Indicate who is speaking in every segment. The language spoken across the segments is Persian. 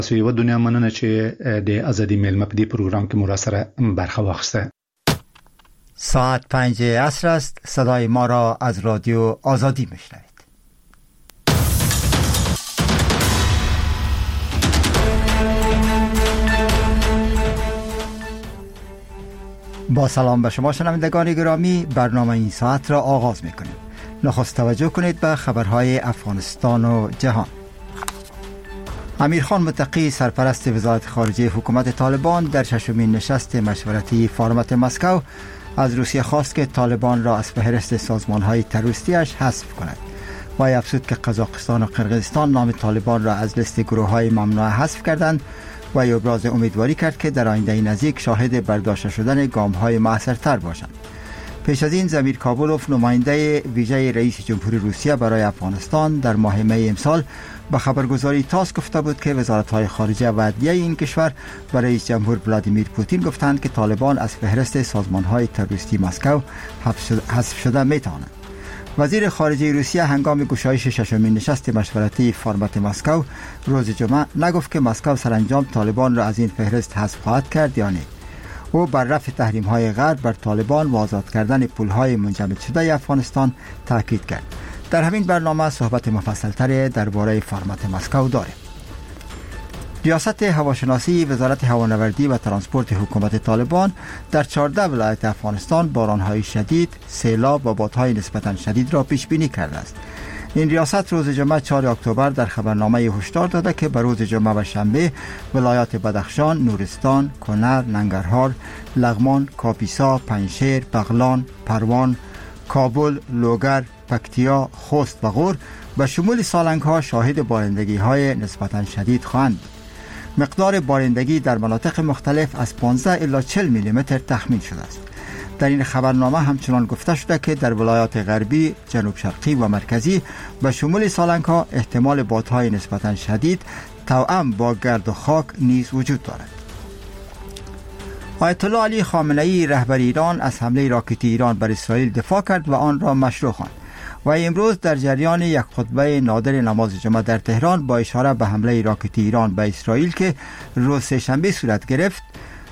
Speaker 1: و دنیا مننه چې د ازادي میلمه په دې پروګرام کې مو سره برخه واخیسته.
Speaker 2: ساعت 5 عصر است. صدای ما را از رادیو آزادی میشنوید. با سلام به شما شنوندگان گرامی، برنامه این ساعت را آغاز میکنیم. نخست توجه کنید به خبرهای افغانستان و جهان. امیرخان متقی سرپرست وزارت خارجه حکومت طالبان در ششمین نشست مشورتی فرمت مسکو از روسیه خواست که طالبان را از فهرست سازمان‌های تروریستی‌اش حذف کند. وی افزود که قزاقستان و قرقیزستان نام طالبان را از لیست گروه‌های ممنوعه حذف کردند و ابراز امیدواری کرد که در آینده نزدیک شاهد برداشته شدن گام‌های موثرتر باشند. پیش از این زمیر کابولوف نماینده ویژه رئیس جمهوری روسیه برای افغانستان در ماه می امسال به خبرگزاری تاس گفته بود که وزارت‌های خارجه و عدلیه این کشور و رئیس جمهور ولادیمیر پوتین گفتند که طالبان از فهرست سازمان‌های تروریستی مسکو حذف شده می‌توانند. وزیر خارجه روسیه هنگام گشایش ششمین نشست مشورتی فرمت مسکو روز جمعه نگفت که مسکو سرانجام طالبان را از این فهرست حذف خواهد کرد یا نه. او بر رفع تحریم‌های غرب بر طالبان و آزاد کردن پول‌های منجمد شده افغانستان تاکید کرد. در همین برنامه صحبت مفصل‌تری درباره فرمت مسکو داریم. ریاست هواشناسی وزارت هوانوردی و ترانسپورت حکومت طالبان در 14 ولایت افغانستان باران‌های شدید، سیلاب و بادهای نسبتاً شدید را پیش بینی کرده است. این ریاست روز جمعه 4 اکتبر در خبرنامه هشدار داده که به روز جمعه و شنبه ولایات بدخشان، نورستان، کنر، ننگرهار، لغمان، کاپیسا، پنجشیر، بغلان، پروان، کابل، لوگر، پکتیا، خوست و غور به شمول سالنگ‌ها شاهد بارندگی‌های نسبتاً شدید خواهند. مقدار بارندگی در مناطق مختلف از 15 الی 40 میلیمتر تخمین شده است. در این خبرنامه همچنان گفته شده که در ولایات غربی، جنوب شرقی و مرکزی به شمول سالنگ‌ها احتمال بادهای نسبتاً شدید توأم با گرد و خاک نیز وجود دارد. آیت الله علی خامنه ای رهبر ایران از حمله راکتی ایران بر اسرائیل دفاع کرد و آن را مشروع خواند. و امروز در جریان یک خطبه نادر نماز جمعه در تهران با اشاره به حمله راکتی ایران به اسرائیل که روز سه‌شنبه صورت گرفت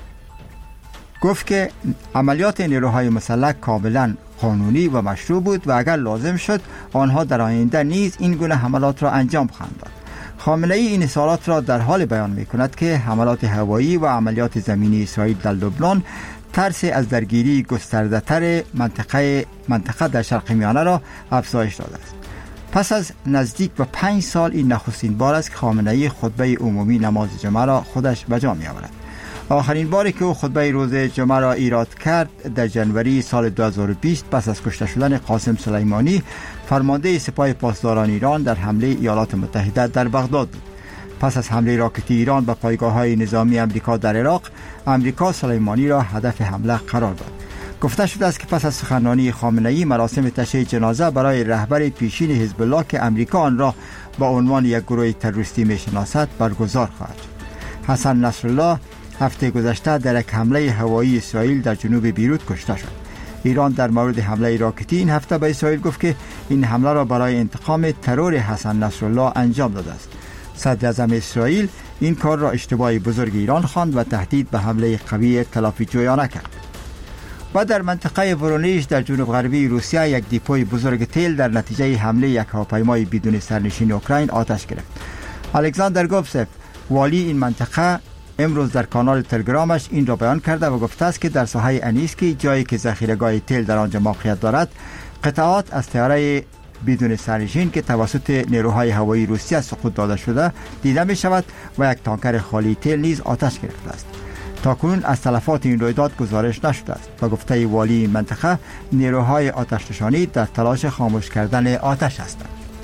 Speaker 2: گفت که عملیات نیروهای مسلح کاملا قانونی و مشروع بود و اگر لازم شد آنها در آینده نیز این گونه حملات را انجام خواهند داد. خامنه ای این اظهارات را در حال بیان می‌کند که حملات هوایی و عملیات زمینی اسرائیل در لبنان ترس از درگیری گسترده‌تر منطقه در شرق میانه را افزایش داده است. پس از نزدیک به 5 سال این نخستین بار است که خامنه ای خطبه عمومی نماز جمعه را خودش به جا می‌آورد. آخرین باری که او خطبه روز جمعه را ایراد کرد در جنوری سال 2020 پس از کشته شدن قاسم سلیمانی فرمانده سپاه پاسداران ایران در حمله ایالات متحده در بغداد بود. پس از حمله راکتی ایران به پایگاه‌های نظامی آمریکا در عراق، آمریکا سلیمانی را هدف حمله قرار داد. گفته شده است که پس از سخنرانی خامنه‌ای مراسم تشییع جنازه برای رهبر پیشین حزب الله که آمریکا آن را با عنوان یک گروه تروریستی می‌شناسد برگزار خواهد شد. حسن نصرالله هفته گذشته در یک حمله هوایی اسرائیل در جنوب بیروت کشته شد. ایران در مورد حمله راکتی این هفته به اسرائیل گفت که این حمله را برای انتقام ترور حسن نصرالله انجام داده است. صدر اعظم اسرائیل این کار را اشتباه بزرگ ایران خواند و تهدید به حمله قوی تلافی جویانه کرد. و در منطقه ورونیژ در جنوب غربی روسیه یک دیپوی بزرگ تیل در نتیجه حمله یک هواپیمای بدون سرنشین اوکراین آتش گرفت. الکساندر گوبسف والی این منطقه امروز در کانال تلگرامش این را بیان کرده و گفته است که در ساحه انیسکی جایی که ذخیره‌گاه تیل در آنجا موقعیت دارد قطعات از طیاره بدون سرنشین که توسط نیروهای هوایی روسیه سقوط داده شده دیده می شود و یک تانکر خالی تیل نیز آتش گرفته است. تاکنون از تلفات این رویداد گزارش نشده است و گفته والی این منطقه نیروهای آتش نشانی در تلاش خاموش کردن آتش هستند.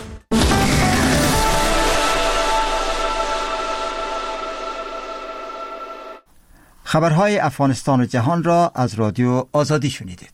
Speaker 2: خبرهای افغانستان و جهان را از رادیو آزادی شنیدید.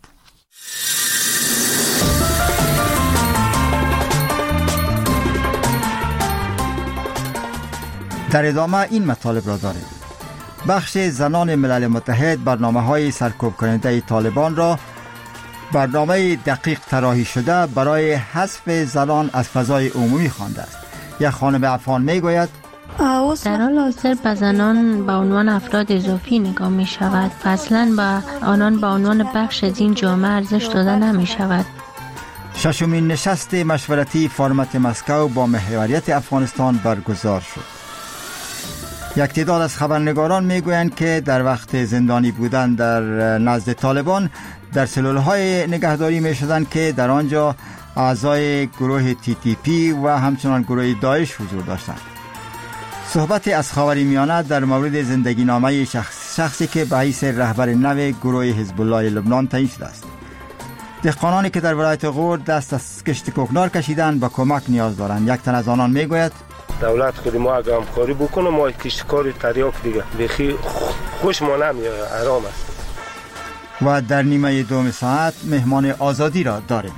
Speaker 2: در ادامه این مطالب را داریم. بخش زنان ملل متحد برنامه‌های سرکوب کننده طالبان را برنامه دقیق طراحی شده برای حذف زنان از فضای عمومی خوانده است. یک خانم افغان میگوید
Speaker 3: در حال حاضر به زنان به عنوان افراد اضافی نگاه می شود و اصلا به آنان به عنوان بخش از این جامعه ارزش داده نمی شود.
Speaker 2: ششمین نشست مشورتی فرمت مسکو با محوریت افغانستان برگزار شد. یک تعداد از خبرنگاران میگویند که در وقت زندانی بودن در نزد طالبان در سلولهای نگهداری می شدند که در آنجا اعضای گروه TTP و همچنان گروه داعش حضور داشتند. صحبت از خاورمیانه در مورد زندگی نامه شخصی که به حیث رهبر نو گروه حزب الله لبنان تعیین شده است. دهقانانی که در ولایت غور دست از کشت کوکنار کشیدند به کمک نیاز دارند. یک تن از آنان میگوید
Speaker 4: دولت خود ما اگه همکاری بکنه ما کشتکاری تریاک دیگه بخی خوش ما نمیاد، آرام است.
Speaker 2: و در نیمه دوم ساعت مهمان آزادی را داریم.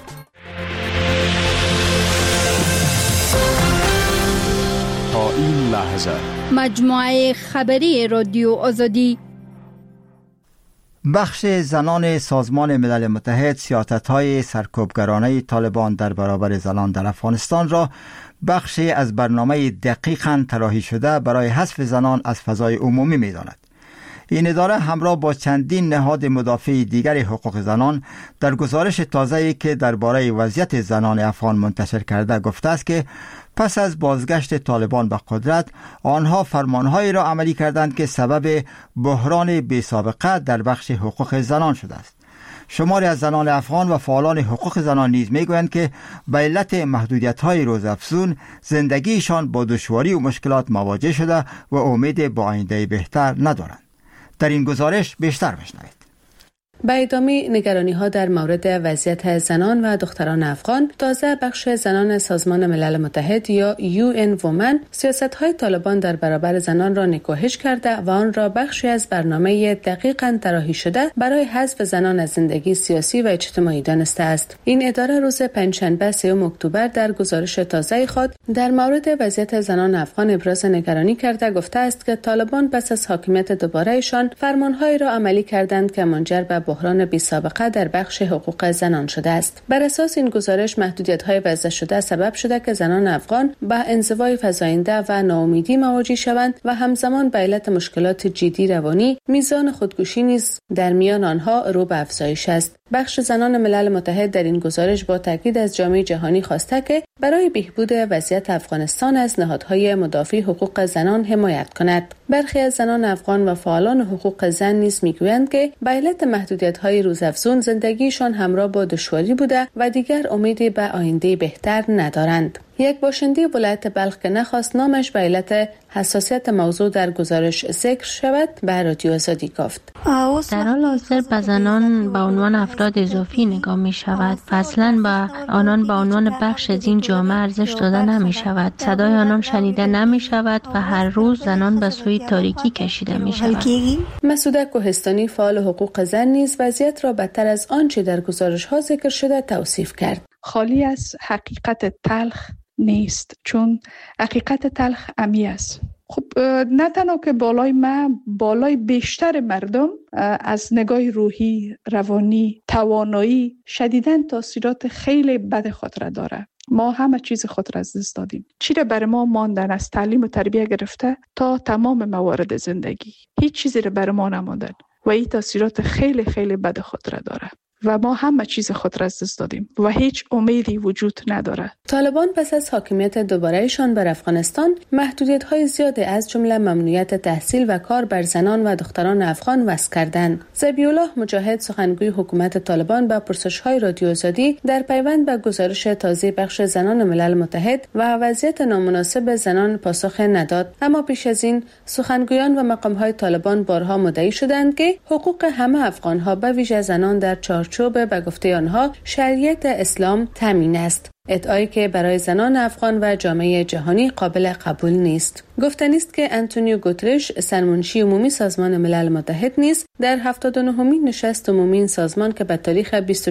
Speaker 5: تا این لحظه
Speaker 6: مجموعه خبری رادیو آزادی.
Speaker 2: بخش زنان سازمان ملل متحد سیاست‌های سرکوبگرانه طالبان در برابر زنان در افغانستان را بخشی از برنامه دقیقاً طراحی شده برای حذف زنان از فضای عمومی می‌داند. این اداره همراه با چندین نهاد مدافع دیگر حقوق زنان در گزارش تازه‌ای که درباره وضعیت زنان افغان منتشر کرده گفته است که پس از بازگشت طالبان به قدرت آنها فرمانهایی را عملی کردند که سبب بحران بی‌سابقه در بخش حقوق زنان شده است. شماری از زنان افغان و فعالان حقوق زنان نیز میگویند که به علت محدودیت‌های روزافزون زندگیشان با دشواری و مشکلات مواجه شده و امید به آینده بهتر ندارند. در این گزارش بیشتر بشنوید.
Speaker 7: به ادامه نگرانی‌ها در مورد وضعیت زنان و دختران افغان، تازه بخش زنان سازمان ملل متحد یا UN Women سیاست‌های طالبان در برابر زنان را نکوهش کرده و آن را بخشی از برنامه دقیقاً طراحی شده برای حذف زنان از زندگی سیاسی و اجتماعی دانسته است. این اداره روز پنجشنبه 3 اکتبر در گزارش تازه خود در مورد وضعیت زنان افغان ابراز نگرانی کرده گفته است که طالبان پس از حاکمیت دوباره‌شان فرمان‌هایی را عملی کردند که منجر به بحران بی‌سابقه در بخش حقوق زنان شده است. بر اساس این گزارش محدودیت‌های وضع شده سبب شده که زنان افغان به انزوای فزاینده و ناامیدی مواجه شوند و همزمان به علت مشکلات جدی روانی میزان خودکشی نیز در میان آنها رو به افزایش است. بخش زنان ملل متحد در این گزارش با تاکید از جامعه جهانی خواسته که برای بهبود وضعیت افغانستان از نهادهای مدافع حقوق زنان حمایت کند. برخی از زنان افغان و فعالان حقوق زن نیز میگویند که به علت محدودیت‌های روزافزون زندگیشان همراه با دشواری بوده و دیگر امیدی به آینده بهتر ندارند. یک باشنده ولایت بلخ که نخواست نامش به علت حساسیت موضوع در گزارش ذکر شود به رادیو آزادی گفت.
Speaker 3: در حال حاضر به زنان به عنوان افراد اضافی نگاه می شود و اصلا به آنان به عنوان بخش از این جامعه ارزش داده نمی شود. صدای آنان شنیده نمی شود و هر روز زنان به سوی تاریکی کشیده می شود.
Speaker 7: مسعوده کوهستانی فعال حقوق زن نیز وضعیت را بدتر از آنچه در گزارش ها ذکر شده توصیف کرد.
Speaker 8: خالی از حقیقت تلخ نیست، چون حقیقت تلخ عمی است. خب نه تنها که بالای بیشتر مردم از نگاه روحی، روانی، توانایی شدیداً تاثیرات خیلی بد خود را داره. ما همه چیز خود را از دست دادیم. چیره برای ما ماندن از تعلیم و تربیت گرفته تا تمام موارد زندگی. هیچ چیزی را برای ما نماندن و این تاثیرات خیلی خیلی بد خود را داره. و ما همه چیز خود را از دست دادیم و هیچ امیدی وجود نداره.
Speaker 7: طالبان پس از حاکمیت دوباره‌شان بر افغانستان محدودیت‌های زیادی از جمله ممنوعیت تحصیل و کار بر زنان و دختران افغان وضع کردند. ذبیح‌الله مجاهد سخنگوی حکومت طالبان با پرسش‌های رادیو آزادی در پیوند به گزارش تازه بخش زنان ملل متحد و وضعیت نامناسب زنان پاسخ نداد، اما پیش از این سخنگویان و مقام‌های طالبان بارها مدعی شدند که حقوق همه افغان‌ها به ویژه زنان در چارچوب به گفته آنها شریعت اسلام تامین است. ادعایی که برای زنان افغان و جامعه جهانی قابل قبول نیست. گفتنی است که آنتونیو گوترش سرمنشی عمومی سازمان ملل متحد نیز در 79مین نشست عمومی این سازمان که به تاریخ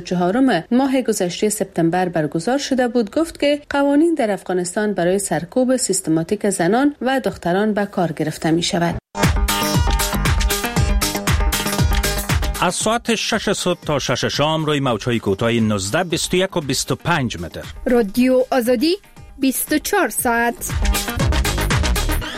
Speaker 7: 24 ماه گذشته سپتامبر برگزار شده بود گفت که قوانین در افغانستان برای سرکوب سیستماتیک زنان و دختران به کار گرفته می شود.
Speaker 9: از ساعت 6 صبح تا 6 شام روی موج‌های کوتاه 19، 21 و 25 متر.
Speaker 6: رادیو آزادی 24 ساعت.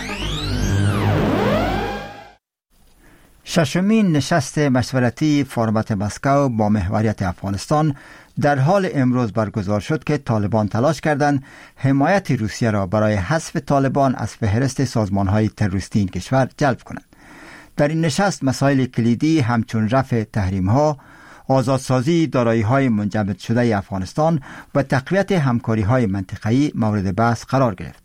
Speaker 2: ششمین نشست مشورتی فرمت مسکو با محوریت افغانستان در حال امروز برگزار شد که طالبان تلاش کردند حمایت روسیه را برای حذف طالبان از فهرست سازمان‌های تروریستی این کشور جلب کنند. در این نشست مسائل کلیدی همچون رفع تحریم‌ها، آزادسازی دارایی‌های منجمد شده افغانستان و تقویت همکاری‌های منطقه‌ای مورد بحث قرار گرفت.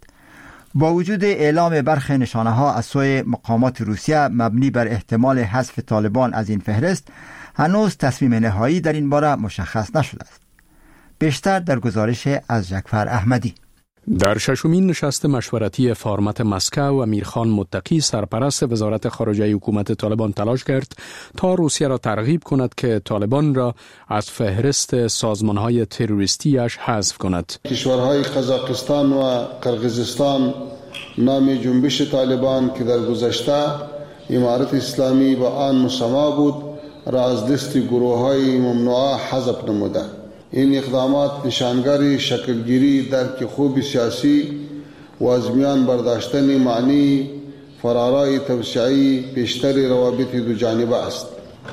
Speaker 2: با وجود اعلام برخی نشانه‌ها از سوی مقامات روسیه مبنی بر احتمال حذف طالبان از این فهرست، هنوز تصمیم نهایی در این باره مشخص نشده است. بیشتر در گزارش از جعفر احمدی.
Speaker 10: در ششمین نشست مشورتی فرمت مسکو، امیرخان متقی سرپرست وزارت خارجه حکومت طالبان تلاش کرد تا روسیه را ترغیب کند که طالبان را از فهرست سازمان‌های تروریستیش حذف کند.
Speaker 11: کشورهای قزاقستان و قرقیزستان نام جنبش طالبان که در گذشته امارت اسلامی با آن مسما بود را از لیست گروه‌های ممنوعه حذف نموده. این اقدامات نشانگر شکلگیری درک خوب سیاسی و از میان برداشتن معنی فرارای توسعی پیشتر روابط دو جانبه است.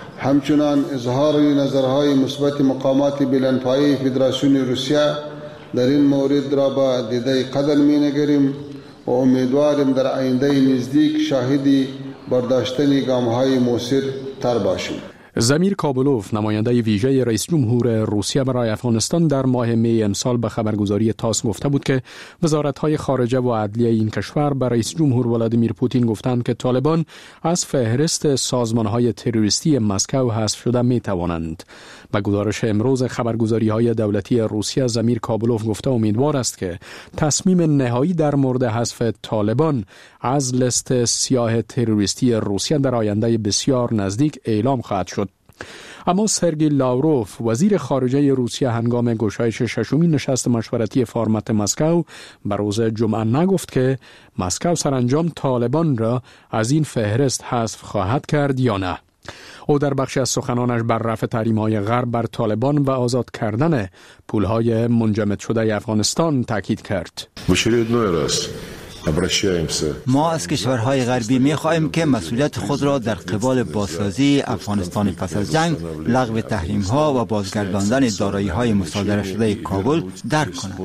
Speaker 11: همچنان اظهار نظرهای مثبت مقامات بلندپایه فدراسیون روسیه در این مورد را با دیده قدر می‌نگریم و امیدواریم در آینده نزدیک شاهدی برداشتن گام‌های مؤثر تر باشیم.
Speaker 10: زمیر کابلوف، نماینده ویژه رئیس جمهور روسیه برای افغانستان، در ماه می امسال به خبرگزاری تاس گفته بود که وزارت‌های خارجه و عدلیه این کشور به رئیس جمهور ولادیمیر پوتین گفتند که طالبان از فهرست سازمان‌های تروریستی مسکو حذف شده می‌توانند. به گزارش امروز خبرگزاری‌های دولتی روسیه، زمیر کابلوف گفته امیدوار است که تصمیم نهایی در مورد حذف طالبان از لیست سیاه تروریستی روسیه در آینده بسیار نزدیک اعلام خواهد شد. اما سرگئی لاوروف، وزیر خارجه روسیه، هنگام گشایش ششمین نشست مشورتی فرمت مسکو به روز جمعه نگفت که مسکو سرانجام طالبان را از این فهرست حذف خواهد کرد یا نه. او در بخشی از سخنانش بر رفع تحریم‌های غرب بر طالبان و آزاد کردن پول‌های منجمد شده افغانستان تاکید کرد.
Speaker 2: ما از کشورهای غربی می‌خواهیم که مسئولیت خود را در قبال بازسازی افغانستان پس از جنگ، لغو تحریم‌ها و بازگرداندن دارایی‌های مصادره شده کابل درک کنند.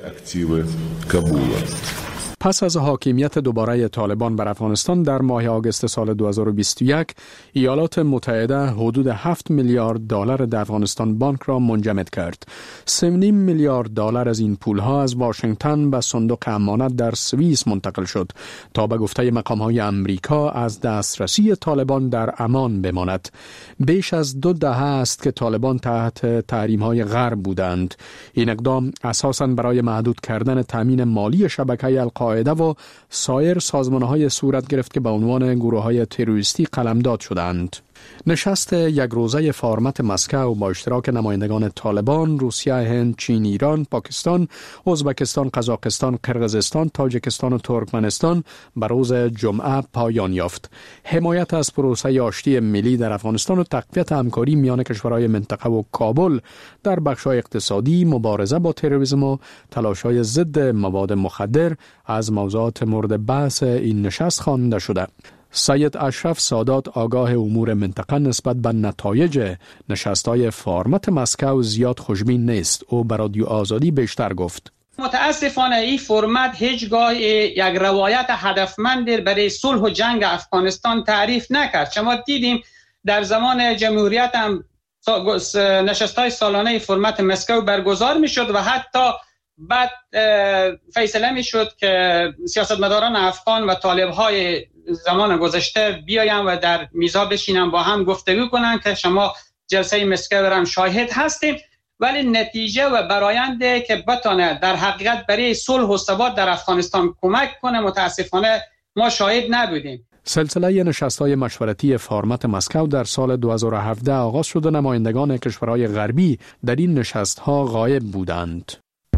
Speaker 10: پس از حاکمیت دوباره طالبان بر افغانستان در ماه آگوست سال 2021، ایالات متحده حدود 7 میلیارد دلار در افغانستان بانک را منجمد کرد. 3.5 میلیارد دلار از این پولها از واشنگتن به صندوق امانت در سوئیس منتقل شد تا به گفته مقام‌های امریکا از دسترسی طالبان در امان بماند. بیش از 2 دهه است که طالبان تحت تحریم‌های غرب بودند. این اقدام اساساً برای محدود کردن تامین مالی شبکه القاعده و سایر سازمان‌های صورت گرفت که به عنوان گروه‌های تروریستی قلمداد شدند. نشست یک روزه فرمت مسکو با اشتراک نمایندگان طالبان، روسیه، هند، چین، ایران، پاکستان، ازبکستان، قزاقستان، قرقیزستان، تاجیکستان و ترکمنستان به روز جمعه پایان یافت. حمایت از پروسه آشتی ملی در افغانستان و تقویت همکاری میان کشورهای منطقه و کابل در بخش‌های اقتصادی، مبارزه با تروریسم و تلاش‌های ضد مواد مخدر از موضوعات مورد بحث این نشست خوانده شده. سید اشرف سادات، آگاه امور منطقه، نسبت به نتایج نشست‌های فرمت مسکو زیاد خوشبین نیست. او به رادیو آزادی بیشتر گفت:
Speaker 12: متاسفانه این فرمت هیچگاه یک روایت هدفمند برای صلح و جنگ افغانستان تعریف نکرد. شما دیدیم در زمان جمهوریت هم نشست‌های سالانه فرمت مسکو برگزار می‌شد و حتی بعد فیصله می‌شد که سیاستمداران افغان و طالب‌های زمان گذشته بیایم و در میزا بشینم با هم گفتگو کنن که شما جلسه مسکو هم شاهد هستیم، ولی نتیجه و براینده که بتونه در حقیقت برای صلح و ثبات در افغانستان کمک کنه متاسفانه ما شاهد نبودیم.
Speaker 10: سلسله نشست‌های مشورتی فرمت مسکو در سال 2017 آغاز شد و نمایندگان کشورهای غربی در این نشست‌ها غایب بودند.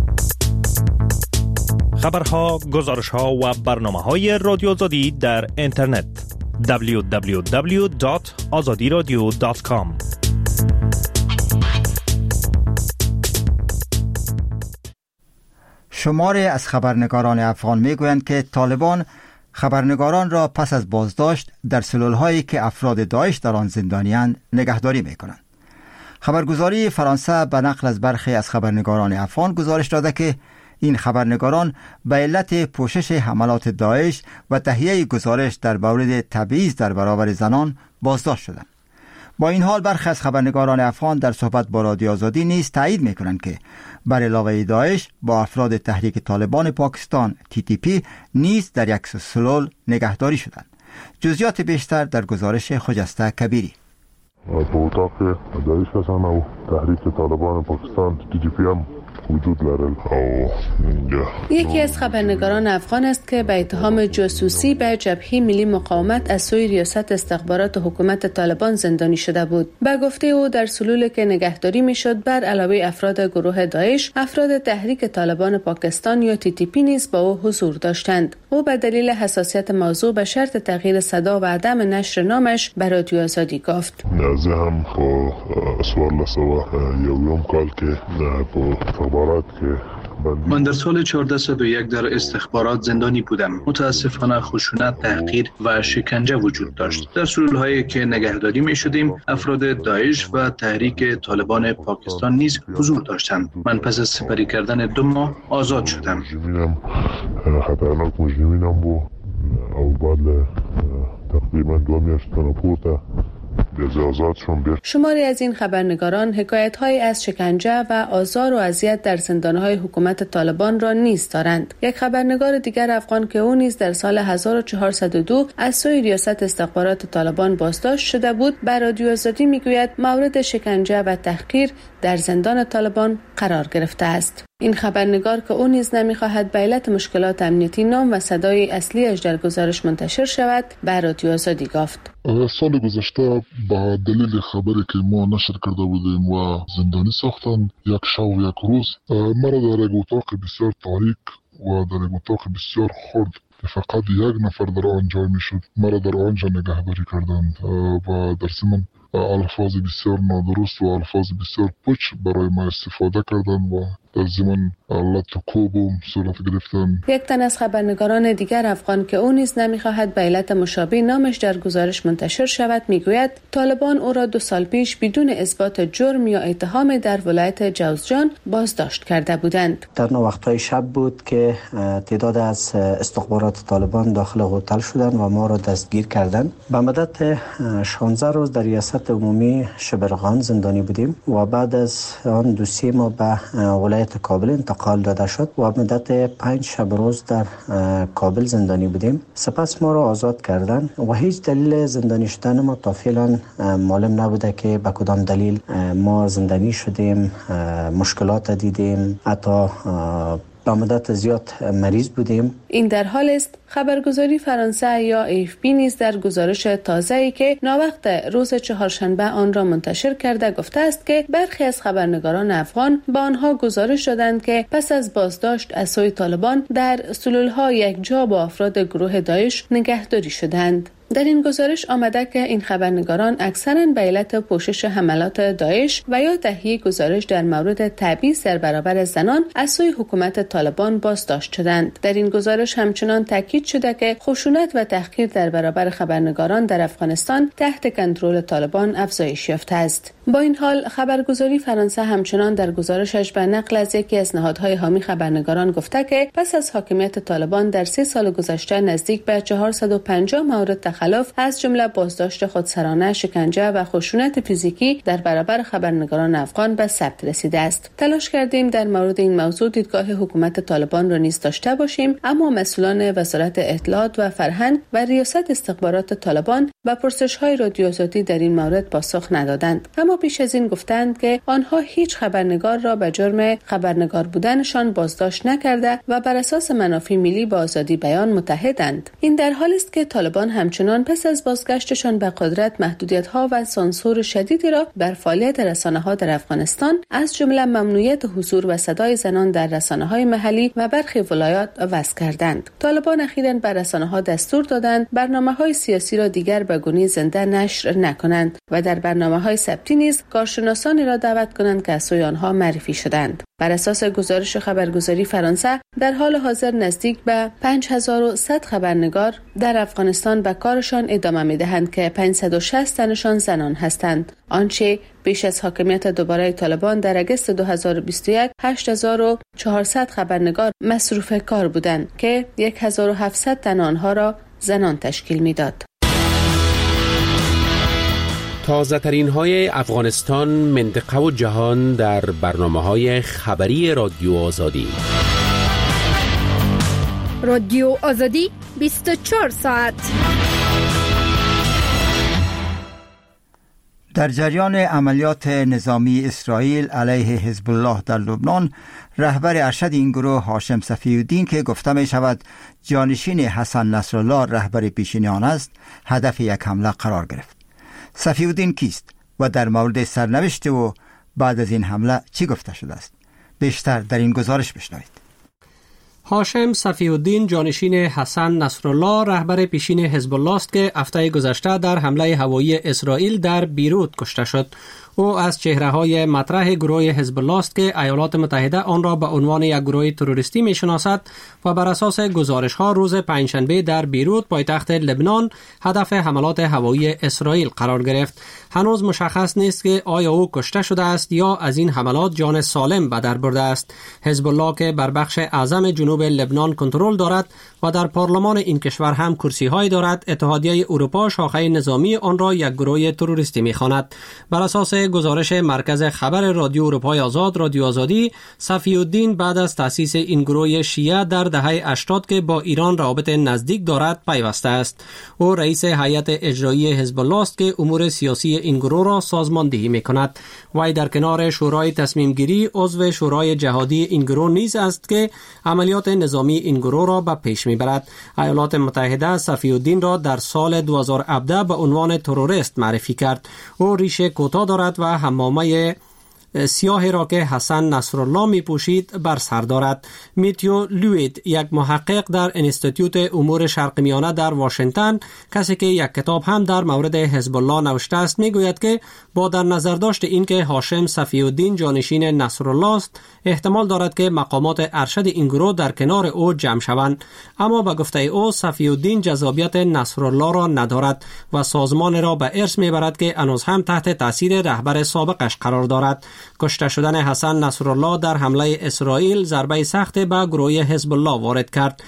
Speaker 9: خبرها، گزارش‌ها و برنامه‌های رادیو آزادی در اینترنت www.azadiradio.com.
Speaker 2: شماری از خبرنگاران افغان میگویند که طالبان خبرنگاران را پس از بازداشت در سلولهایی که افراد داعش در آن زندانی‌اند نگهداری می‌کنند. خبرگزاری فرانسه به نقل از برخی از خبرنگاران افغان گزارش داده که این خبرنگاران به علت پوشش حملات داعش و تهیه گزارش در مورد تبعیض در برابر زنان بازداشت شدند. با این حال برخی از خبرنگاران افغان در صحبت با رادیو آزادی نیز تایید می‌کنند که بر علاوه داعش با افراد تحریک طالبان پاکستان TTP نیز در یک سلول نگهداری شدند. جزئیات بیشتر در گزارش خجسته کبیری.
Speaker 13: په اتاق داعش کسان او تحریک طالبان پاکستان TTP هم وجود لرل.
Speaker 7: یکی از خبرنگاران افغان است که به اتهام جاسوسی به جبهه ملی مقاومت از سوی ریاست استخبارات حکومت طالبان زندانی شده بود. به گفته او در سلولی که نگهداری میشد بر علاوه افراد گروه داعش، افراد تحریک طالبان پاکستان یا TTP نیز با او حضور داشتند. او به دلیل حساسیت موضوع به شرط تغییر صدا و عدم نشر نامش به رادیو آزادی گفت.
Speaker 13: زه هم په 1401 کال کې په استخبارات کې
Speaker 14: من در سال 1401 در استخبارات زندانی بودم. متاسفانه خشونت، تحقیر و شکنجه وجود داشت. در سلولهایی که نگهداری می شدیم افراد داعش و تحریک طالبان پاکستان نیز حضور داشتند. من پس از سپری کردن 2 ماه آزاد شدم.
Speaker 13: خطرناک مجرمینم بود او بعد تقریبا 2 میاشتن پورته
Speaker 7: شماری از این خبرنگاران حکایت‌هایی از شکنجه و آزار و اذیت در زندان‌های حکومت طالبان را نیز دارند. یک خبرنگار دیگر افغان که او نیز در سال 1402 از سوی ریاست استخبارات طالبان بازداشت شده بود، به رادیو آزادی میگوید مورد شکنجه و تحقیر در زندان طالبان قرار گرفته است. این خبرنگار که او نیز نمی‌خواهد به علت مشکلات امنیتی نام و صدای اصلیش در گزارش منتشر شود، به رادیو آزادی گفت.
Speaker 13: سال گذشته با دلیل خبری که ما نشر کرده بودیم و زندانی ساختن، یک شب و یک روز مرا در یک اتاق بسیار تاریک و در یک اتاق بسیار خرد فقط یک نفر در آنجا میشد، مرا در آنجا نگهداری کردند و در ضمن الفاظ بسیار نادرست و الفاظ بسیار پوچ برای ما استفاده کردند و در ضمن لطکوب و صورت گرفتن.
Speaker 7: یک تن از خبرنگاران دیگر افغان که او نیز نمیخواهد به علت مشابه نامش در گزارش منتشر شود میگوید طالبان او را 2 سال پیش بدون اثبات جرم یا اتهام در ولایت جوزجان بازداشت کرده بودند.
Speaker 15: در وقتهای شب بود که تعداد از استخبارات طالبان داخل هتل شدند و ما را دستگیر کردند. به مدت 16 روز در ریاست عمومی شبرغان زندانی بودیم و بعد از آن 2-3 ماه به ولایت کابل انتقال داده شد و مدت 5 شب روز در کابل زندانی بودیم. سپس ما را آزاد کردند و هیچ دلیل زندانی شدن ما تا فعلا معلوم نبوده که به کدام دلیل ما زندانی شدیم، مشکلات دیدیم، حتی به مدت زیاد مریض بودیم.
Speaker 7: این در حال است خبرگزاری فرانسه یا AFP نیز در گزارش تازه‌ای که ناوقت روز چهارشنبه آن را منتشر کرده گفته است که برخی از خبرنگاران افغان با آنها گزارش دادند که پس از بازداشت از سوی طالبان در سلول‌ها یکجا با افراد گروه داعش نگهداری شدند. در این گزارش آمده که این خبرنگاران اکثراً به علت پوشش حملات داعش و یا تهیه گزارش در مورد تبعیض در برابر زنان از سوی حکومت طالبان بازداشت شدند. در این گزارش همچنان تاکید شده که خشونت و تحقیر در برابر خبرنگاران در افغانستان تحت کنترل طالبان افزایش یافته است. با این حال خبرگزاری فرانسه همچنان در گزارشش به نقل از یکی از نهادهای حامی خبرنگاران گفته که پس از حاکمیت طالبان در 3 سال گذشته نزدیک به 450 مورد تخلف از جمله بازداشت خودسرانه، شکنجه و خشونت فیزیکی در برابر خبرنگاران افغان به ثبت رسیده است. تلاش کردیم در مورد این موضوع دیدگاه حکومت طالبان را نیز داشته باشیم، اما مسئولان وزارت اطلاعات و فرهنگ و ریاست استخبارات طالبان به پرسش‌های رادیو آزادی در این مورد پاسخ ندادند. اما پیش از این گفتند که آنها هیچ خبرنگار را به جرم خبرنگار بودنشان بازداشت نکرده و بر اساس منافع ملی با آزادی بیان متحدند. این در حالی است که طالبان همچنان پس از بازگشتشان به قدرت محدودیت‌ها و سانسور شدیدی را بر فعالیت رسانه‌ها در افغانستان از جمله ممنوعیت حضور و صدای زنان در رسانه‌های محلی و برخی ولایات وضع کردند. طالبان اخیراً بر رسانه‌ها دستور دادند برنامه‌های سیاسی را دیگر به گونه زنده نشر نکنند و در برنامه‌های ثبتی نیز کارشناسانی را دعوت کنند که از سوی آنها معرفی شدند. بر اساس گزارش خبرگزاری فرانسه در حال حاضر نزدیک به 5100 خبرنگار در افغانستان به کارشان ادامه می‌دهند که 560 تنشان زنان هستند. آنچه بیش از حاکمیت دوباره طالبان در اگست 2021 8400 خبرنگار مصروف کار بودند که 1700 تن آنها را زنان تشکیل می‌داد.
Speaker 16: تازه ترین های افغانستان، منطقه و جهان در برنامه‌های خبری رادیو آزادی.
Speaker 6: رادیو آزادی 24 ساعت.
Speaker 2: در جریان عملیات نظامی اسرائیل علیه حزب الله در لبنان، رهبر ارشد این گروه هاشم صفی‌الدین که گفته می شود جانشین حسن نصرالله رهبر پیشین آن است، هدف یک حمله قرار گرفت. صفی‌الدین کیست و در مورد سرنوشت و بعد از این حمله چی گفته شده است؟ بیشتر در این گزارش بشنوید.
Speaker 17: هاشم صفی‌الدین جانشین حسن نصرالله رهبر پیشین حزب الله است که هفته گذشته در حمله هوایی اسرائیل در بیروت کشته شد. او از چهره‌های مطرح گروه حزب الله است که ایالات متحده آن را به عنوان یک گروه تروریستی می‌شناسد و بر اساس گزارش‌ها روز پنجشنبه در بیروت پایتخت لبنان هدف حملات هوایی اسرائیل قرار گرفت. هنوز مشخص نیست که آیا او کشته شده است یا از این حملات جان سالم به در برده است. حزب الله که بر بخش اعظم جنوب لبنان کنترل دارد و در پارلمان این کشور هم کرسی‌های دارد، اتحادیه اروپا شاخه نظامی آن را یک گروه تروریستی می‌خواند. بر اساس گزارش مرکز خبر رادیو اروپای آزاد رادیو آزادی، صفی‌الدین بعد از تأسیس این گروه شیعه در دهه 80 که با ایران روابط نزدیک دارد پیوسته است. او رئیس هیئت اجرایی حزب الله است که امور سیاسی این گروه را سازماندهی می‌کند. وی در کنار شورای تصمیم گیری عضو شورای جهادی این گروه نیز است که عملیات نظامی این گروه را به پیش می‌برد. ایالات متحده صفی‌الدین را در سال 2017 به عنوان تروریست معرفی کرد. او ریشه کوتاه دارد و حمامه سیاهی را که حسن نصرالله می پوشید بر سر دارد. میتیو لوید، یک محقق در انستیتوت امور شرق میانه در واشنگتن، کسی که یک کتاب هم در مورد حزب الله نوشته است، می گوید که با در نظر داشت این که هاشم صفی‌الدین جانشین نصرالله است، احتمال دارد که مقامات ارشد این گروه در کنار او جمع شوند. اما به گفته او صفی‌الدین جذابیت نصرالله را ندارد و سازمان را به ارث میبرد که هنوز هم تحت تاثیر رهبر سابقش قرار دارد. کشته شدن حسن نصرالله در حمله اسرائیل ضربه سخت به گروه حزب الله وارد کرد.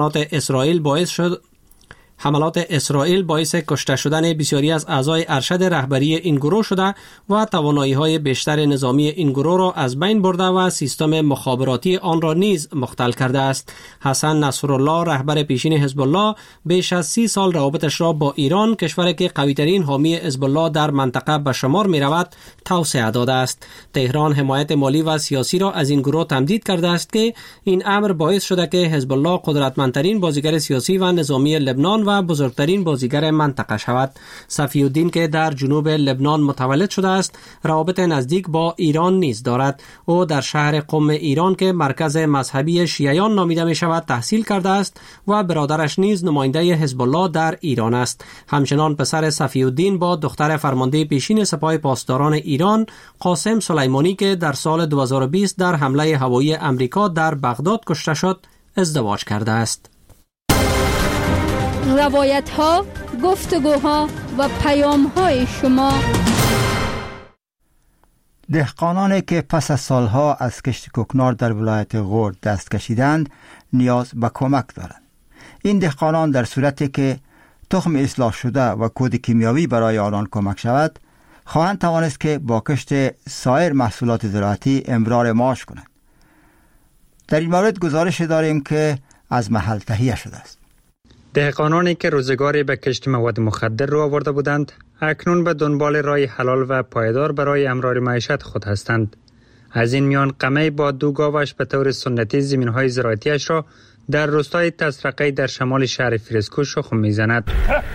Speaker 17: حملات اسرائیل باعث کشته شدن بسیاری از اعضای ارشد رهبری این گروه شده و توانایی‌های بیشتر نظامی این گروه را از بین برده و سیستم مخابراتی آن را نیز مختل کرده است. حسن نصرالله رهبر پیشین حزب الله بیش از 30 سال روابطش را با ایران، کشوری که قوی‌ترین حامی حزب الله در منطقه به شمار می‌رود، توسعه داده است. تهران حمایت مالی و سیاسی را از این گروه تمدید کرده است که این امر باعث شده که حزب الله قدرتمندترین بازیگر سیاسی و نظامی لبنان و بزرگترین بازیگر منطقه شود. صفی‌الدین که در جنوب لبنان متولد شده است، روابط نزدیک با ایران نیز دارد. او در شهر قم ایران که مرکز مذهبی شیعیان نامیده می شود تحصیل کرده است و برادرش نیز نماینده حزب الله در ایران است. همچنان پسر صفی‌الدین با دختر فرمانده پیشین سپاه پاسداران ایران قاسم سلیمانی که در سال 2020 در حمله هوایی امریکا در بغداد کشته شد، ازدواج کرده است.
Speaker 6: روایت ها، گفتگوها و پیام های شما.
Speaker 2: دهقانانی که پس از سالها از کشت کوکنار در ولایت غور دست کشیدند نیاز به کمک دارند. این دهقانان در صورتی که تخم اصلاح شده و کود کیمیاوی برای آنان کمک شود، خواهند توانست که با کشت سایر محصولات زراعتی امرار معاش کنند. در این مورد گزارش داریم که از محل تهیه شده است.
Speaker 18: دهقانانی که روزگاری به کشت مواد مخدر رو آورده بودند، اکنون به دنبال راه حلال و پایدار برای امرار معیشت خود هستند. از این میان قمه با 2 گاوش به طور سنتی زمین‌های زراعتیش را در روستای تسرقه در شمال شهر فیروزکوه شخم می‌زند.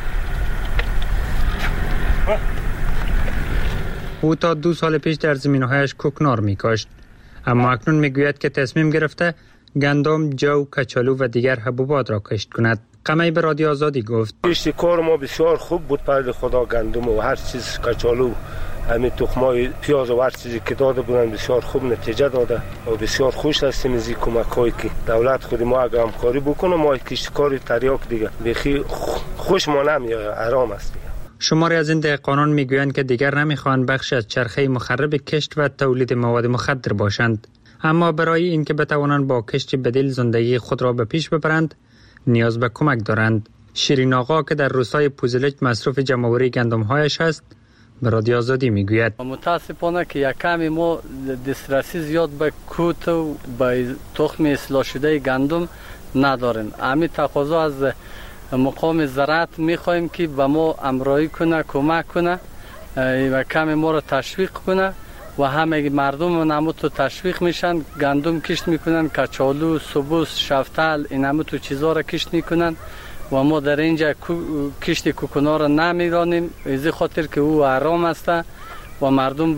Speaker 18: او تا 2 سال پیش در زمین‌هایش کوکنار می‌کاشت، اما اکنون می‌گوید که تصمیم گرفته گندم، جو، کچالو و دیگر حبوبات را کشت کند. قمی به رادیو آزادی گفت
Speaker 4: کشت کار ما بسیار خوب بود، پر خدا گندم و هر چیز، کچالو، همین تخمای پیاز و هر چیزی که داده بودن بسیار خوب نتیجه داده و بسیار خوش هستیم از این کمک‌هایی که دولت خود ما اگه همکاری بکنه ما کشتکار تریاک دیگه بخی خوش ما نمیاد، آرام است دیگه.
Speaker 18: شماری از این دهقانان میگویند که دیگر نمیخوان بخش از چرخه مخرب کشت و تولید مواد مخدر باشند، اما برای اینکه بتوانند با کشت بدیل زندگی خود را به پیش ببرند نیاز به کمک دارند. شیرین آقا که در روستای پوزلج مصروف جمع‌آوری گندم‌هایش است به رادیو آزادی میگوید
Speaker 19: متاسفانه که یک کمی ما دسترسی زیاد به کوت و به تخم اصلاح شده گندم نداریم. همین تقاضا از مقام زراعت میخوایم که به ما همراهی کنه، کمک کنه و کمی ما را تشویق کنه و همه مردم نمو تو تشویق میشن، گندم کشت میکنن، کچالو، سبوس، شفتل، این همه تو چیزا را کشت میکنن و ما در اینجا کشت کوکونا را نمیرانیم از خاطر که او آرام است و مردم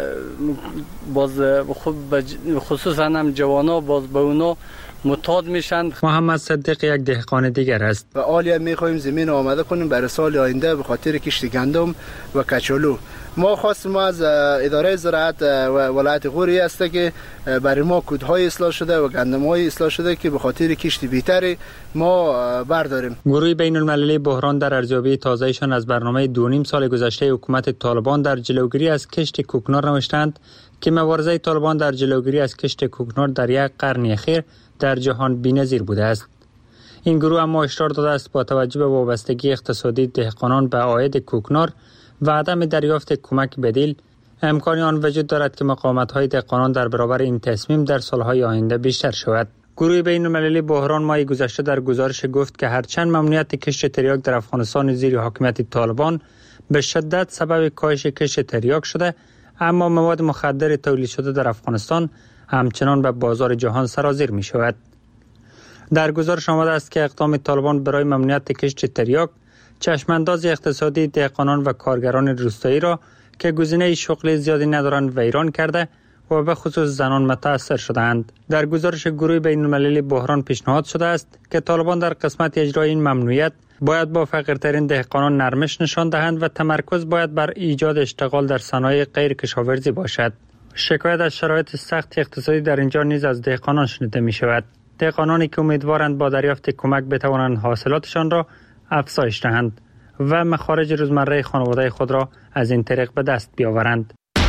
Speaker 19: خصوصا هم جوانا باز به اونا معتاد میشن.
Speaker 18: محمد صدیق یک دهقان دیگر است.
Speaker 20: و عالیه میخوایم زمین آماده کنیم برای سال آینده به خاطر کشت گندم و کچالو. ما خواستیم از اداره زراعت و ولایت غوری است که برای ما کودهای اصلاح شده و گندم‌های اصلاح شده که به خاطر کشت بیشتری ما برداریم.
Speaker 18: گروه بین المللی بحران در ارزیابی تازه‌شان از برنامه 2.5 سال گذشته حکومت طالبان در جلوگیری از کشت کوکنار نوشتند که مبارزه طالبان در جلوگیری از کشت کوکنار در یک قرن اخیر در جهان بی‌نظیر بوده است. این گروه اما هشدار داده است با توجه به وابستگی اقتصادی دهقانان به عاید کوکنار و عدم دریافت کمک بدیل، امکانی آن وجود دارد که مقاومت‌های دهقانان در برابر این تصمیم در سالهای آینده بیشتر شود. گروه بین المللی بحران ماه گذشته در گزارش گفت که هرچند ممنوعیت کشت تریاک در افغانستان زیر حاکمیت طالبان به شدت سبب کاهش کشت تریاک شده، اما مواد مخدر تولید شده در افغانستان همچنان به بازار جهان سرازیر می شود. در گزارش آمده است که اقدام طالبان برای ممنوعیت کشت تریاک چشمانداز اقتصادی دهقانان و کارگران روستایی را که گزینه شغلی زیادی ندارند ویران کرده و به خصوص زنان متاثر شدند. در گزارش گروه بین المللی بحران پیشنهاد شده است که طالبان در قسمت اجرای این ممنوعیت باید با فقیرترین دهقانان نرمش نشان دهند و تمرکز باید بر ایجاد اشتغال در صنایع غیر کشاورزی باشد. شکایت از شرایط سخت اقتصادی در اینجا نیز از دهقانان شنیده می شود. دهقانانی که امیدوارند با دریافت کمک بتوانند حاصلاتشان را افزایش دهند و مخارج روزمره خانواده خود را از این طریق به دست بیاورند.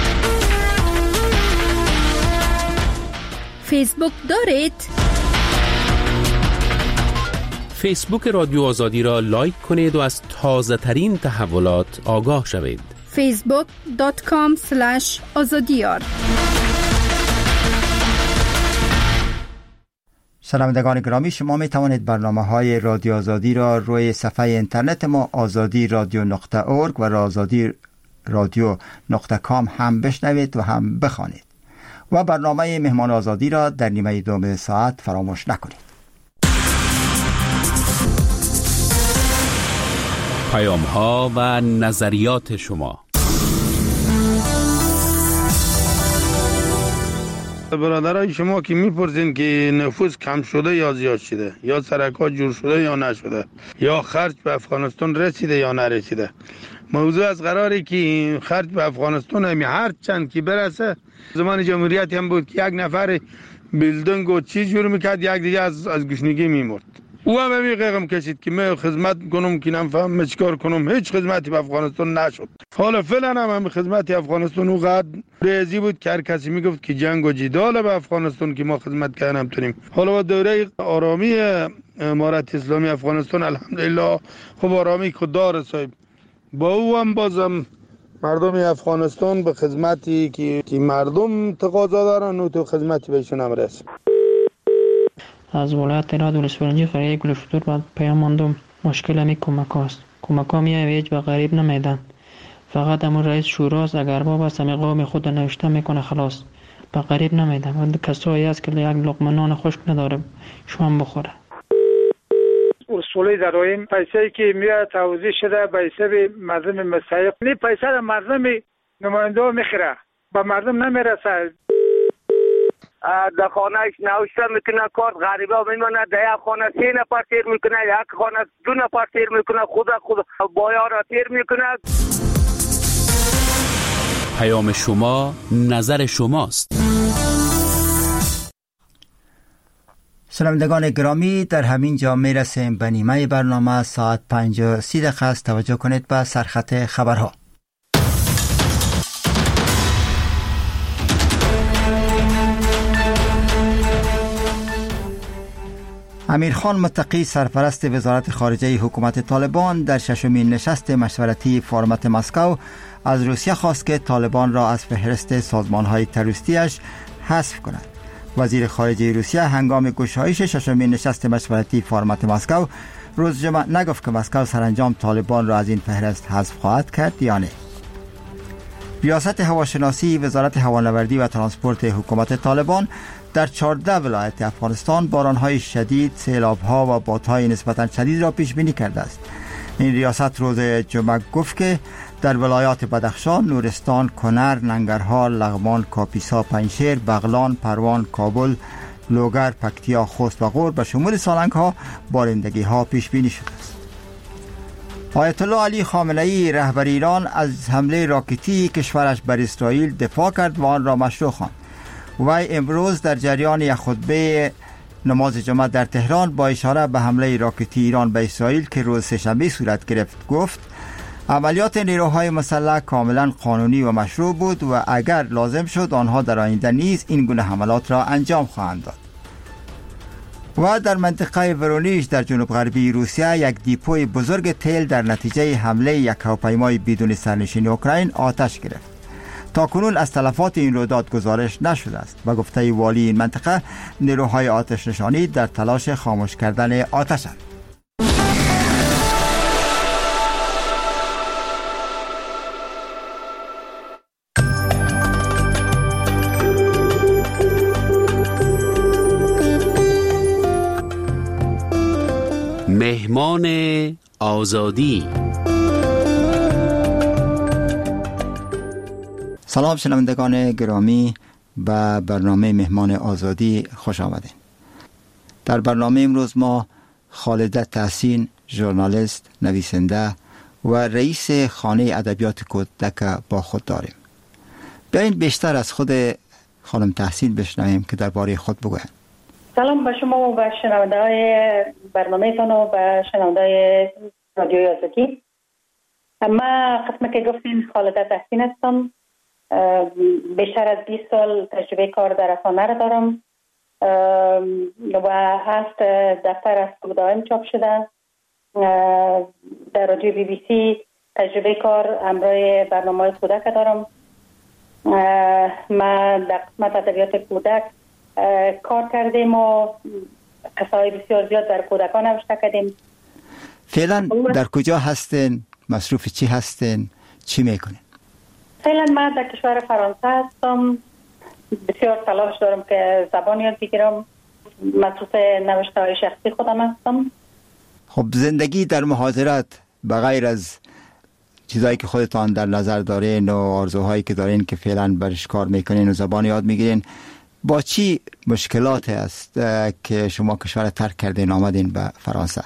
Speaker 6: فیسبوک دارید؟
Speaker 16: فیسبوک رادیو آزادی را لایک کنید و از تازه ترین تحولات آگاه شوید.
Speaker 6: facebook.com/azadiyar.
Speaker 2: شنوندگان گرامی، شما می توانید برنامه‌های رادیو آزادی را روی صفحه اینترنت ما azadi.radio.org و azadi.radio.com هم بشنوید و هم بخوانید و برنامه مهمان آزادی را در نیمه دوم ساعت فراموش نکنید.
Speaker 16: پیام‌ها و نظریات شما.
Speaker 21: برادرای شما که میپرسین که نفوذ کم شده یا زیاد شده، یا سرکات جور شده یا نشده، یا خرج به افغانستان رسیده یا نرسیده، موضوع از قراری که خرج به افغانستان هر چند که برسه، زمان جمهوریت هم بود که یک نفر بیلدنگ و چیز جور میکرد، یک دیگه از گشنگی میمرد. او هم میقیقم کشید که من خدمت کنم که نفهم چیکار کنم، هیچ خدمتی به افغانستان نشد. حالا فعلا هم خدمت افغانستان اونقدر ریزی بود که هر کسی میگفت که جنگ و جدال به افغانستان که ما خدمت کردن نمیتونیم. حالا با دوره آرامی امارت اسلامی افغانستان الحمدلله خوب آرامی خود داره صاحب، با او هم بازم مردم افغانستان به خدمتی که مردم تقاضا دارن و تو خدمتی بهشون هم رسید.
Speaker 22: از ولایت راد ولسفرنجی قریه گلفتور بعد پیام ماندم مشکل همی کمک هاست. کمک ها میای ویج و غریب نمیدن، فقط همون رئیس شوراست اگر باب است همی قوم خود نوشته میکنه خلاص، به غریب نمیدن و کسایی هست که یک لقمه نان خشک نداره شوام بخوره.
Speaker 23: اصولی داریم پیسه‌ای که میاد توزیع شده به حساب مردم مستحق، نه پیسه را مردم نماینده میخره به مردم نمیرسه.
Speaker 1: در خانهش نوشته میکنه کارت غریبه میمونه، در یک خانه 3 نفر تیر میکنه، یک خانه 2 نفر تیر میکنه، خود بایا را تیر میکنه.
Speaker 16: پیام شما نظر شماست.
Speaker 2: شنوندگان گرامی، در همین جا میرسیم به نیمه برنامه. ساعت 5:30 است. توجه کنید به سرخط خبرها. امیرخان متقی سرپرست وزارت خارجه حکومت طالبان در 6مین نشست مشورتی فرمت مسکو از روسیه خواست که طالبان را از فهرست سازمان‌های تروریستی‌اش حذف کند. وزیر خارجه روسیه هنگام گشایش 6مین نشست مشورتی فرمت مسکو روز جمعه نگفت که مسکو سرانجام طالبان را از این فهرست حذف خواهد کرد یا نه. ریاست هواشناسی وزارت هوانوردی و ترانسپورت حکومت طالبان در 14 ولایت افغانستان بارانهای شدید، سیلاب‌ها و بادهای نسبتاً شدید را پیش بینی کرده است. این ریاست روز جمعه گفت که در ولایات بدخشان، نورستان، کنر، ننگرهار، لغمان، کاپیسا، پنجشیر، بغلان، پروان، کابل، لوگر، پکتیا، خوست و غور به شمول سالنگ‌ها بارندگی‌ها پیش بینی شده است. آیت الله علی خامنه ای رهبر ایران از حمله راکتی کشورش بر اسرائیل دفاع کرد و آن را مشروع خواند. وی امروز در جریان یک خطبه نماز جمعه در تهران با اشاره به حمله راکتی ایران به اسرائیل که روز سه‌شنبه صورت گرفت گفت عملیات نیروهای مسلح کاملا قانونی و مشروع بود و اگر لازم شد آنها در آینده نیز این گونه حملات را انجام خواهند داد. و در منطقه ورونیش در جنوب غربی روسیه یک دیپوی بزرگ تیل در نتیجه حمله یک هواپیمای بدون سرنشین اوکراین آتش گرفت. تاکنون از تلفات این رویداد گزارش نشده است. و گفته والی این منطقه نیروهای آتش نشانی در تلاش خاموش کردن آتشند.
Speaker 16: مهمان آزادی.
Speaker 2: سلام شنوندگان گرامی، به برنامه مهمان آزادی خوش آمدین. در برنامه امروز ما خالده تحسین، ژورنالیست، نویسنده و رئیس خانه ادبیات کودک با خود داریم. بیاین بیشتر از خود خانم تحسین بشنویم که درباره خود بگویند.
Speaker 3: سلام به شما و به شنونده‌های برنامه‌تان و به شنونده‌های رادیوی آزادی. من قسمت که گفتین خالده تحسین هستم. بیشتر از 20 سال تجربه کار در رسانه را دارم و هست دفتر از دائم چاپ شده. در رادیو بی بی سی تجربه کار همراه برنامه کودک دارم. ما در قسمت ادبیات کودک کار کردیم و قصه‌های بسیار زیاد در کودکان نوشته کردیم.
Speaker 2: فعلا در کجا هستین؟ مصروف چی هستین؟ چی میکنین؟
Speaker 3: فعلا من در کشور فرانسه هستم. بسیار تلاش دارم که زبان یاد بگیرم. مصروف نوشته های شخصی خودم هستم.
Speaker 2: خب زندگی در مهاجرت بغیر از چیزایی که خودتان در نظر دارین و آرزوهایی که دارین که فعلا برش کار میکنین و زبان یاد میگیرین، با چی مشکلات است که شما کشور ترک کردین آمدین به فرانسه؟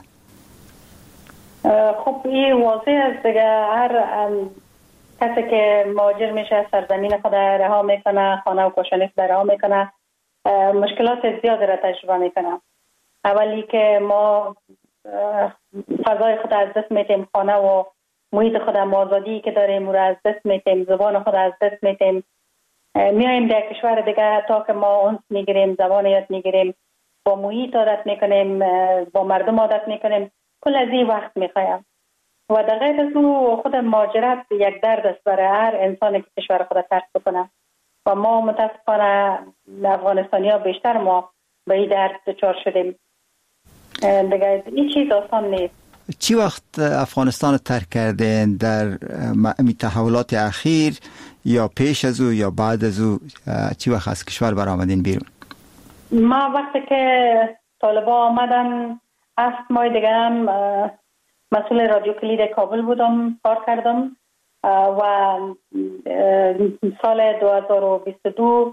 Speaker 3: خب این واضح است دیگه. هر کسی که مهاجر میشه سرزمین خود رها میکنه، خانه و کاشانه خود رها میکنه، مشکلات زیاد را تجربه میکنه. اولی که ما فضای خود از دست میتیم، خانه و محیط خود، آزادی که داریم او را از دست میتیم، زبان خود از دست میتیم. میایم در کشور دیگه تا که ما اونس میگیریم، زبان یاد میگیریم، با محیط عادت میکنیم، با مردم عادت میکنیم. کل از این وقت میخوایم و در غیر از او خود مهاجرت یک درد است برای هر انسانی که کشور خود ترک بکنه و ما متاسفانه افغانستانی ها بیشتر ما به این درد دچار شدیم. دیگه این چیز آسان نیست.
Speaker 2: چی وقت افغانستان رو ترک کردین؟ در تحولات اخیر یا پیش از او یا بعد از او چی وقت از کشور برآمدین بیرون؟
Speaker 3: ما وقتی که طالبا آمدن 7 ماه دیگه هم مسئول رادیو کلید کابل بودم، کار کردم و سال 2022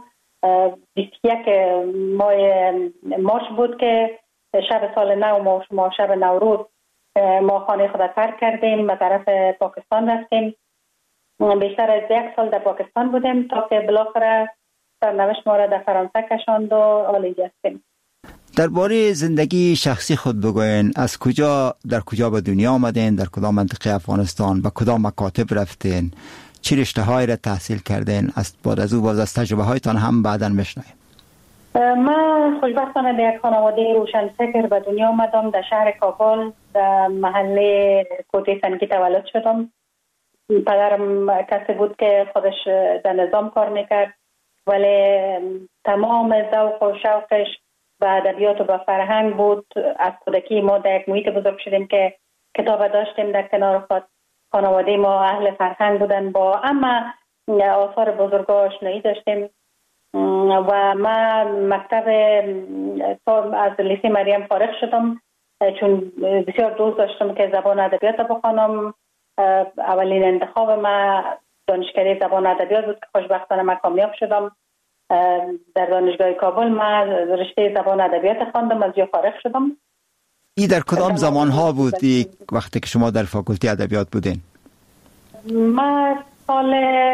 Speaker 3: 21 ماه مارچ بود که شب سال نو ما شب نوروز ما خانه خود ترک کردیم، به طرف پاکستان رفتیم. بیشتر از 1 سال در پاکستان بودیم تا که بالاخره سرنوشت ما را در فرانسه کشاند و حال اینجا هستیم.
Speaker 2: درباره زندگی شخصی خود بگوین، از در کجا به دنیا آمدین، در کدام منطقه افغانستان، به کدام مکاتب رفتین، چه رشته هایی را تحصیل کردین؟ بعد از او باز از تجربه هایتان هم بعداً بشنویم.
Speaker 3: من خوشبختانه در یک خانواده روشنفکر به دنیا آمدم. در شهر کابل در محله کوته سنگی تولد شدم. پدرم کسی بود که خودش در نظام کار میکرد، ولی تمام ذوق و شوقش به ادبیات و به فرهنگ بود. از کودکی ما در یک محیط بزرگ شدیم که کتاب داشتیم در کنار خود. خانواده ما اهل فرهنگ بودن، با اما آثار بزرگ آشنایی داشتیم. و من مکتب از لیسه مریم فارغ شدم چون بسیار دوست داشتم که زبان ادبیات بخوانم. اولین انتخاب من دانشکده زبان ادبیات بود که خوشبختانه من کامیاب شدم. در دانشگاه کابل من رشته زبان ادبیات خواندم، از جا فارغ شدم.
Speaker 2: این در کدام زمان ها بود وقتی که شما در فاکولته ادبیات بودین؟
Speaker 3: من سال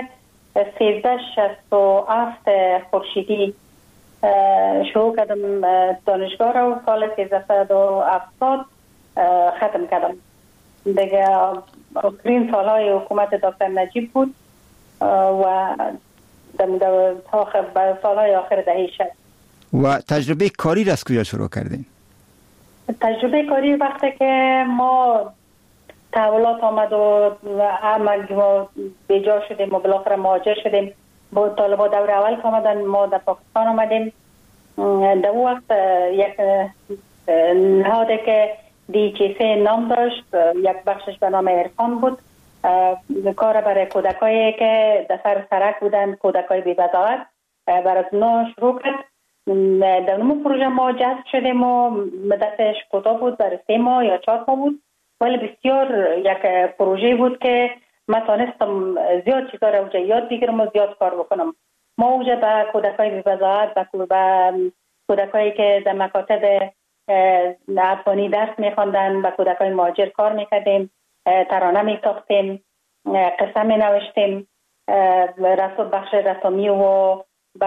Speaker 3: 1367 خورشیدی شروع کردم دانشگاه را و سال 1370 ختم کردم. دیگه آخرین سالهای حکومت دکتر نجیب بود و در سالهای آخر دهه 60.
Speaker 2: و تجربه کاری را از کجا شروع کردین؟
Speaker 3: تجربه کاری وقتی که ما تحولات آمد و ما بیجا شدیم و بالاخره مهاجر شدیم، با طالبا دور اول که آمدن ما در پاکستان آمدیم. در اون وقت یک نهاده که DHC نام داشت، یک بخشش به نام عرفان بود، کار برای کودکایی که در سر سرک بودن، کودکای بی بضاعت، برای اونا شروع کرد. در اون پروژه ما جذب شدیم و مدتش کوتاه بود، برای 3 ماه یا 4 ماه بود، ولی بسیار یک پروژه بود که من تانستم زیاد چیزا را اوجه یاد بگیرم و زیاد کار بکنم. ما اوجه به کودکای بی بضاعت، به کودکایی که در مکاتب افغانی درس میخواندن، به کودکای مهاجر کار میکردیم، ترانه میساختیم، قصه مینوشتیم، بخش رسامی و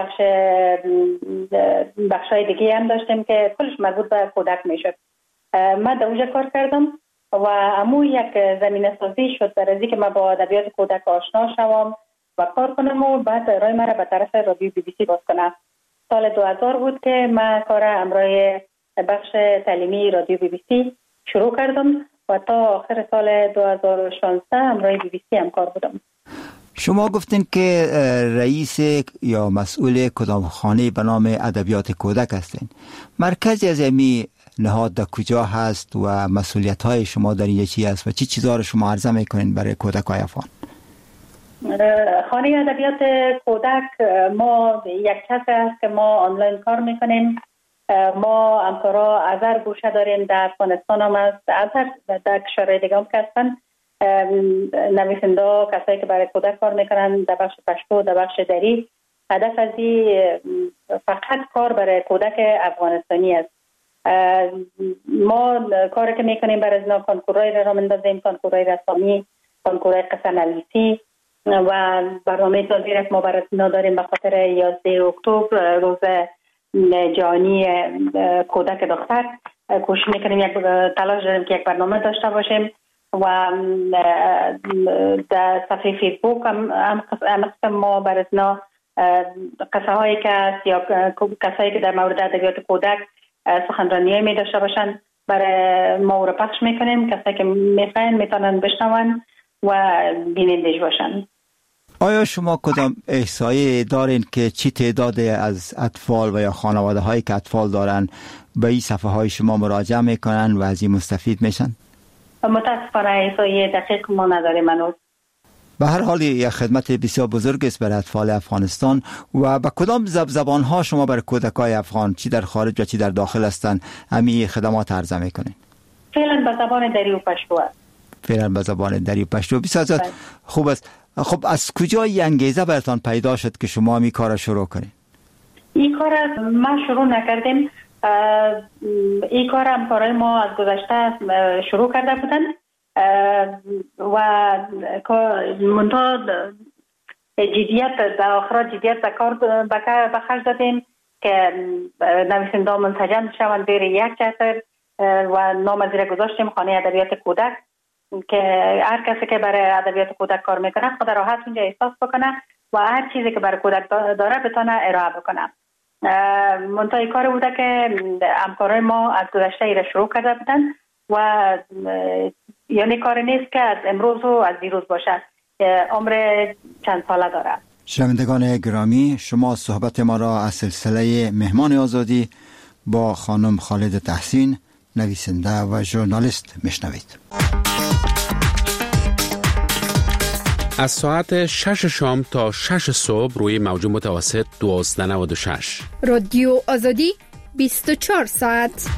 Speaker 3: بخشای دیگه هم داشتیم که کلش مربوط به کودک میشد. من در اونجا کار کردم و امو یک زمینه سازی شد برای اینکه من با ادبیات کودک آشنا شوم و کار کنم و بعد رای مرا به طرف رادیو BBC باز کنم. سال 2000 بود که من کار امرای بخش تعلیمی رادیو BBC شروع کردم و تا آخر سال 2016 امرای BBC هم کار بودم.
Speaker 2: شما گفتین که رئیس یا مسئول کدام خانه به نام ادبیات کودک هستین. مرکزی از امی نهاد در کجا هست و مسئولیت های شما در این چی هست و چی چیزا رو شما عرضه میکنین برای کودکای افغان؟
Speaker 3: خانه ادبیات کودک ما یک کس هست که ما آنلاین کار میکنیم. ما همکارا از هر گوشه داریم، در افغانستان هم هست، از هر در کشورهای دیگه هم هستن نویسنده، کسایی که برای کودک کار میکنن در بخش پشتو، در بخش دری. هدف از این فقط کار برای کودک افغانستانی است. ما کاری که میکنیم برای ازنا کنکورای را مندازیم، کنکورای رسامی، کنکورای قصه نویسی و برنامه سازی را ما برای ازنا داریم به خاطر 11 اکتبر روز جهانی کودک دختر. کوشش میکنیم یک تلاش داریم که یک برنامه داشته باشیم و در صفحه فیسبوک هم ما برای ازنا قصه هایی که هست یا کسایی که در مورد ادبیات کودک سخنرانی می داشته باشن برای ما رو پخش میکنیم. کسایی که میخواین میتونن بشنون و بینندش باشن.
Speaker 2: آیا شما کدام احصایه دارین که چی تعداد از اطفال و یا خانواده هایی که اطفال دارن به این صفحه های شما مراجعه میکنن و از این مستفید میشن؟
Speaker 3: متاسفانه احصایه دقیق ما نداریم هنوز.
Speaker 2: به هر حال یک خدمت بسیار بزرگ است برای اطفال افغانستان. و به کدام زبان ها شما برای کودکای افغان چی در خارج و چی در داخل هستند همین خدمات عرضه میکنین؟
Speaker 3: فعلا به زبان دری و پشتو است.
Speaker 2: فعلا به زبان دری و پشتو. بسیار خوب است. خب از کجا این انگیزه براتان پیدا شد که شما این کار شروع کنین؟
Speaker 3: این کار ما شروع نکردیم. این کار همکارای ما از گذشته شروع کرده بودن و منتها جدیت در آخرات جدیت در کار به خرج دادیم که نویسنده ها منسجم شوند زیر یک چتر و نام زیر گذاشتیم خانه ادبیات کودک که هر کسی که برای ادبیات کودک کار میکنه خود راحت اونجا احساس بکنه و هر چیزی که برای کودک داره بتونه ارائه بکنه. منتهای کار بوده که همکارای ما از گذشته ای را شروع کرده بودن و یعنی کار نیست که از امروز و از دیروز باشه، عمر چند ساله داره.
Speaker 2: شنوندگان گرامی، شما صحبت ما را از سلسله مهمان آزادی با خانم خالد تحسین، نویسنده و ژورنالیست میشنوید.
Speaker 16: از ساعت 6 شام تا 6 صبح روی موج متوسط 1296
Speaker 6: رادیو آزادی 24 ساعت.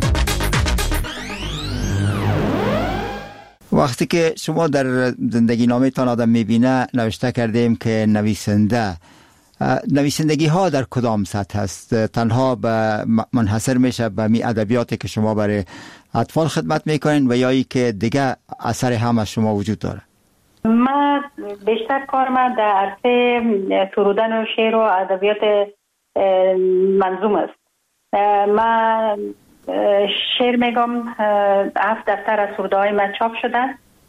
Speaker 2: وقتی که شما در زندگی نامه تان آدم میبینه نوشته کردیم که نویسندگی ها در کدام سطح هست؟ تنها منحصر میشه به می ادبیاتی که شما برای اطفال خدمت میکنین و یا ای که دیگه اثر هم از شما وجود داره؟
Speaker 3: ما بیشتر کار ما در عرصه سرودن و شعر و ادبیات منظوم است. ما شعر میگم 7 دفتر از سروده های من چاپ شده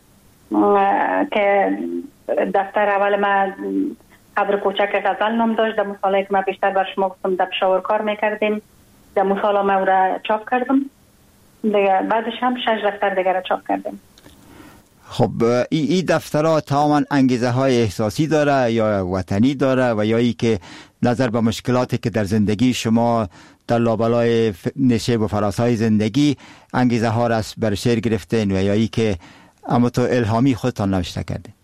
Speaker 3: که دفتر اول من ابر کوچک غزل نام داشت. در مثالی که من بیشتر بر شما گفتم در پشاور کار میکردیم، در مثالا من او را چاپ کردم دیگه. بعدش هم 6 دفتر دیگر را چاپ کردیم.
Speaker 2: خب این دفترها تماما انگیزه های احساسی داره یا وطنی داره و یا ای که نظر به مشکلاتی که در زندگی شما در لابلای نشیب و فراسای زندگی انگیزه ها را بر شعر گرفتین و یا ای که اما تو الهامی خودتان نوشته کردین؟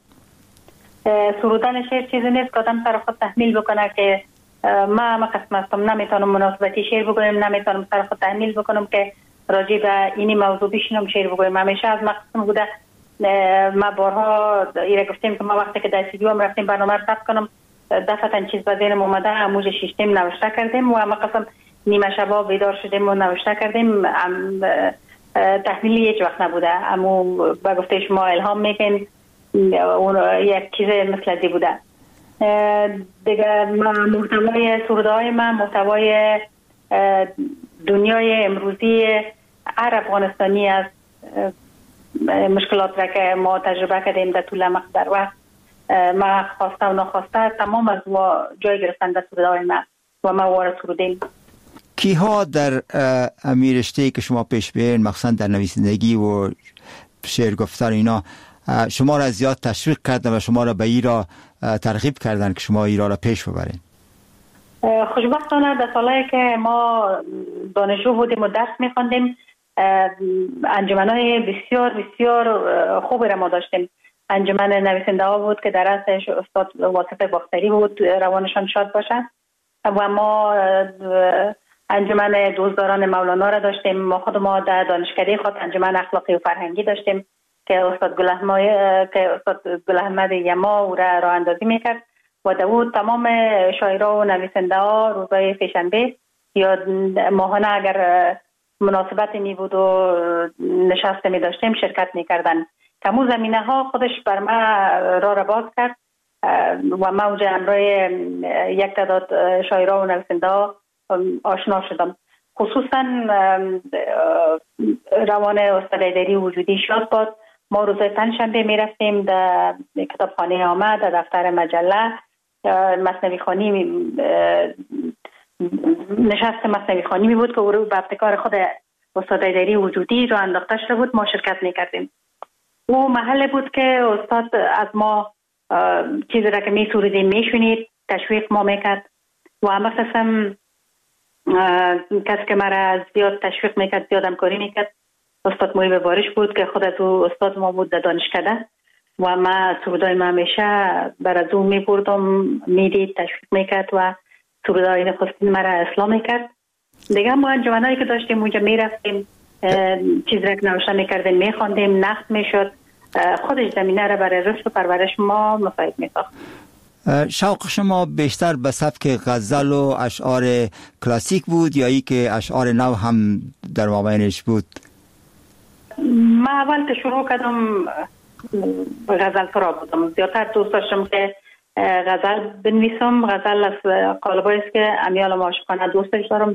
Speaker 3: سرودن شعر چیزی نیست که آدم سر خود تحمیل بکنه که ما قسم هستم، نمیتونم مناسبتی شعر بگویم، نمیتونم سر خود تحمیل بکنم که راجع به اینی موضوع بشینم شعر بگویم. همیشه از مقصد بوده. ما بارها ایره گفتیم که ما وقتی که در استودیو هم رفتیم برنامه رو ثبت کنم دفعتاً چیز به ذهنم اومده، اموج شیشتیم نوشته کردیم و ما قسم نیمه شبا بیدار شدیم و نوشته کردیم. تحمیلی هیچ وقت نبوده، اما با گفته شما الهام میکن اون یک چیز مثل دی بوده دیگه. محتوای سروده های من محتوای دنیای امروزی هر افغانستانی است. مشکلات را که ما تجربه کردیم در طول مقدر وقت، ما خواسته و ناخواسته تمام از جای گرفتن در سروده های من و ما وارد سرودیم.
Speaker 2: کیها در رشته‌ای که شما پیش برین مخصوصا در نویسندگی و شعر گفتن اینا شما را زیاد تشویق کردن و شما را به ای را ترغیب کردن که شما ایرا را پیش ببرین؟
Speaker 3: خوشبختانه در سالهایی که ما دانشجو بودیم و درس می‌خواندیم انجمن‌های بسیار بسیار خوبی را ما داشتیم. انجمن نویسنده ها بود که در رأسش استاد واصف باختری بود، روانشان شاد باشد، و ما انجمن دوستداران مولانا را داشتیم. ما خود ما در دانشکده خود انجمن اخلاقی و فرهنگی داشتیم که استاد گل احمد یما او را راه اندازی میکرد و داود تمام شاعرها و نویسنده ها روزهای سه‌شنبه یا ماهانه اگر مناسبتی می بود و نشسته می داشتیم شرکت می کردن. تمام زمینه ها خودش بر ما را باز کرد و ما اونجا همراه یک تعداد شاعرها و نویسنده ها آشنا شدم. خصوصا روان استاد ایدری وجودی شاد باد. ما روزهای پنجشنبه می رفتیم در کتابخانه آمد، در دفتر مجله مثنوی خوانی نشست مثنوی خوانی می بود که او به ابتکار خود استاد ایدری وجودی را انداخته شده بود. ما شرکت می کردیم. او محل بود که استاد از ما چیزی را که می سوریدیم می شونید، تشویق ما می کرد و همه قسم کسی که مرا زیاد تشویق می کرد، زیاد همکاری می کرد، استاد محیب بارش بود که خود از او استاد ما بود در دانشکده و ما سرودای ما همیشه بر از او می بردم، می دید، تشویق می کرد و سرودای نخستین مرا اصلاح می کرد. دیگه ما انجمنایی که داشتیم اونجا می رفتیم، چیز را که نوشته می کردیم می خواندیم، نقد می شد. خودش زمینه را برای رشد و پرورش ما مساعد می ساخت.
Speaker 2: شوق شما بیشتر به سبک غزل و اشعار کلاسیک بود یا ای که اشعار نو هم در مابینش بود؟
Speaker 3: من اول که شروع کردم غزل سرا بودم. زیادتر دوست داشتم که غزل بنویسم. غزل از قالبایی است که امیال عاشقانه دوستش دارم.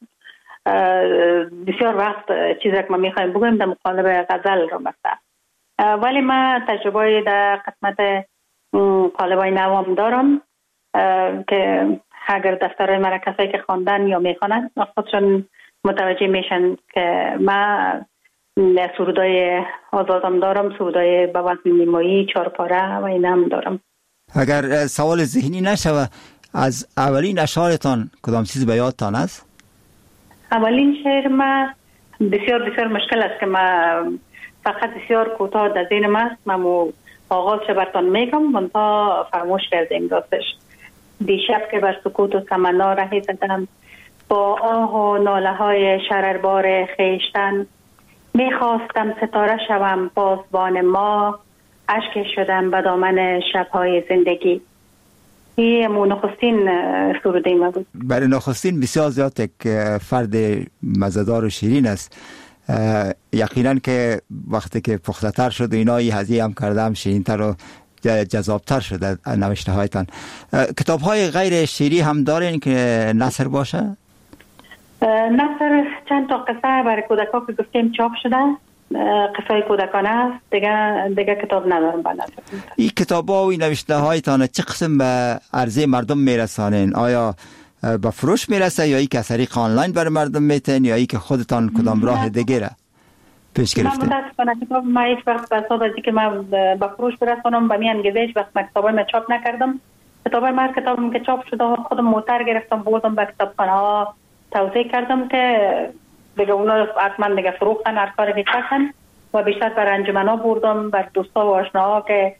Speaker 3: بسیار وقت چیزی که ما میخوایم بگویم در مقابل غزل رو مثلا. ولی من تجربه در قسمت قالبای نوام دارم که اگر دفترهای مرا کسایی که خواندن یا میخوانند خودشون متوجه میشن که من سرودای آزادم دارم، سرودای به وزن نیمایی، چارپاره و این هم دارم.
Speaker 2: اگر سوال ذهنی نشوه، از اولین اشعارتان کدام چیز به یادتان است؟
Speaker 3: اولین شعر من بسیار مشکل است که من فقط بسیار کوتاه در ذهنم است. من آغاز براتون میگم منتها فراموش کردیم راستش. دیشب که بر سکوت و تمنا رهی زدم، با آه و ناله های شرربار خیشتن، میخواستم ستاره شوم پاسبان ما، اشک شدم به دامن شبهای زندگی. این نخستین سروده ما بود.
Speaker 2: برای نخستین بسیار زیاد یک فرد مزه‌دار و شیرین است. یقینا که وقتی که پخته تر شد و اینایی هزینه هم کردم شیرین‌تر و جذابتر شده نوشته هایتان. کتاب های غیر شیری هم دارین که نثر باشه؟
Speaker 3: نثر چند تا قصه برای کودکان که گفتیم چاپ شده، قصه کودکانه است. دیگه کتاب ندارم با نثر.
Speaker 2: این کتاب ها و این نوشته هایتان چه قسم به عرضه مردم میرسانین؟ آیا با فروش میرسه یا ای که از طریق آنلاین برای مردم میتین یا ای که خودتان کدام راه دیگه را پیش گرفتین؟
Speaker 3: من متاسفانه کتاب ما هیچ وقت به حساب از اینکه من با فروش برسانم به می انگیزه هیچ وقت کتابای ما چاپ نکردم. کتابم که چاپ شده خودم موتر گرفتم بردم به کتابخانه ها توزیع کردم که دیگه اونا حتما دیگه فروختن هر کاری که کردن و بیشتر بر انجمنا بردم، بر دوستا و آشناها که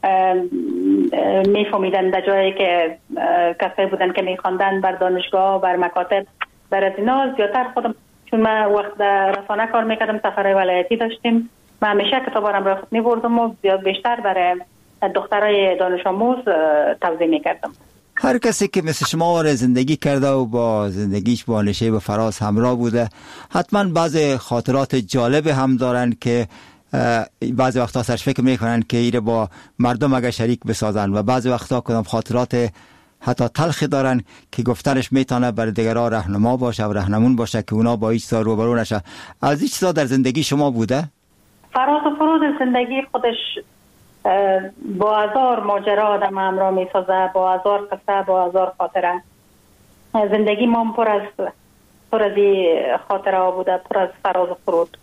Speaker 3: میفهمیدن در جایی که کسایی بودن که میخواندن، بر دانشگاه، بر مکاتب، بر از اینا زیادتر خودم. چون من وقت رسانه کار میکردم، سفرهای ولایتی داشتیم، من همیشه کتابارم را خود میبردم و زیاد بیشتر برای دخترای دانش آموز توزیع میکردم.
Speaker 2: هر کسی که مثل شما زندگی کرده و با زندگیش با نشیب و فراز همراه بوده حتما بعض خاطرات جالب هم دارن که بعضی وقتا سرش فکر میکنن که ایره با مردم اگر شریک بسازن و بعضی وقتا کدام خاطرات حتی تلخی دارن که گفتنش میتونه برای دیگران راهنما باشه و راهنمون باشه که اونا با هیچ چیزا روبرو نشه. از هیچ چیزا در زندگی شما بوده؟
Speaker 3: فراز و فرود زندگی خودش با هزار ماجرا آدم همراه میسازه، با هزار قصه، با هزار خاطره. زندگی ما پر از خاطره ها بوده، پر از فراز و فرود.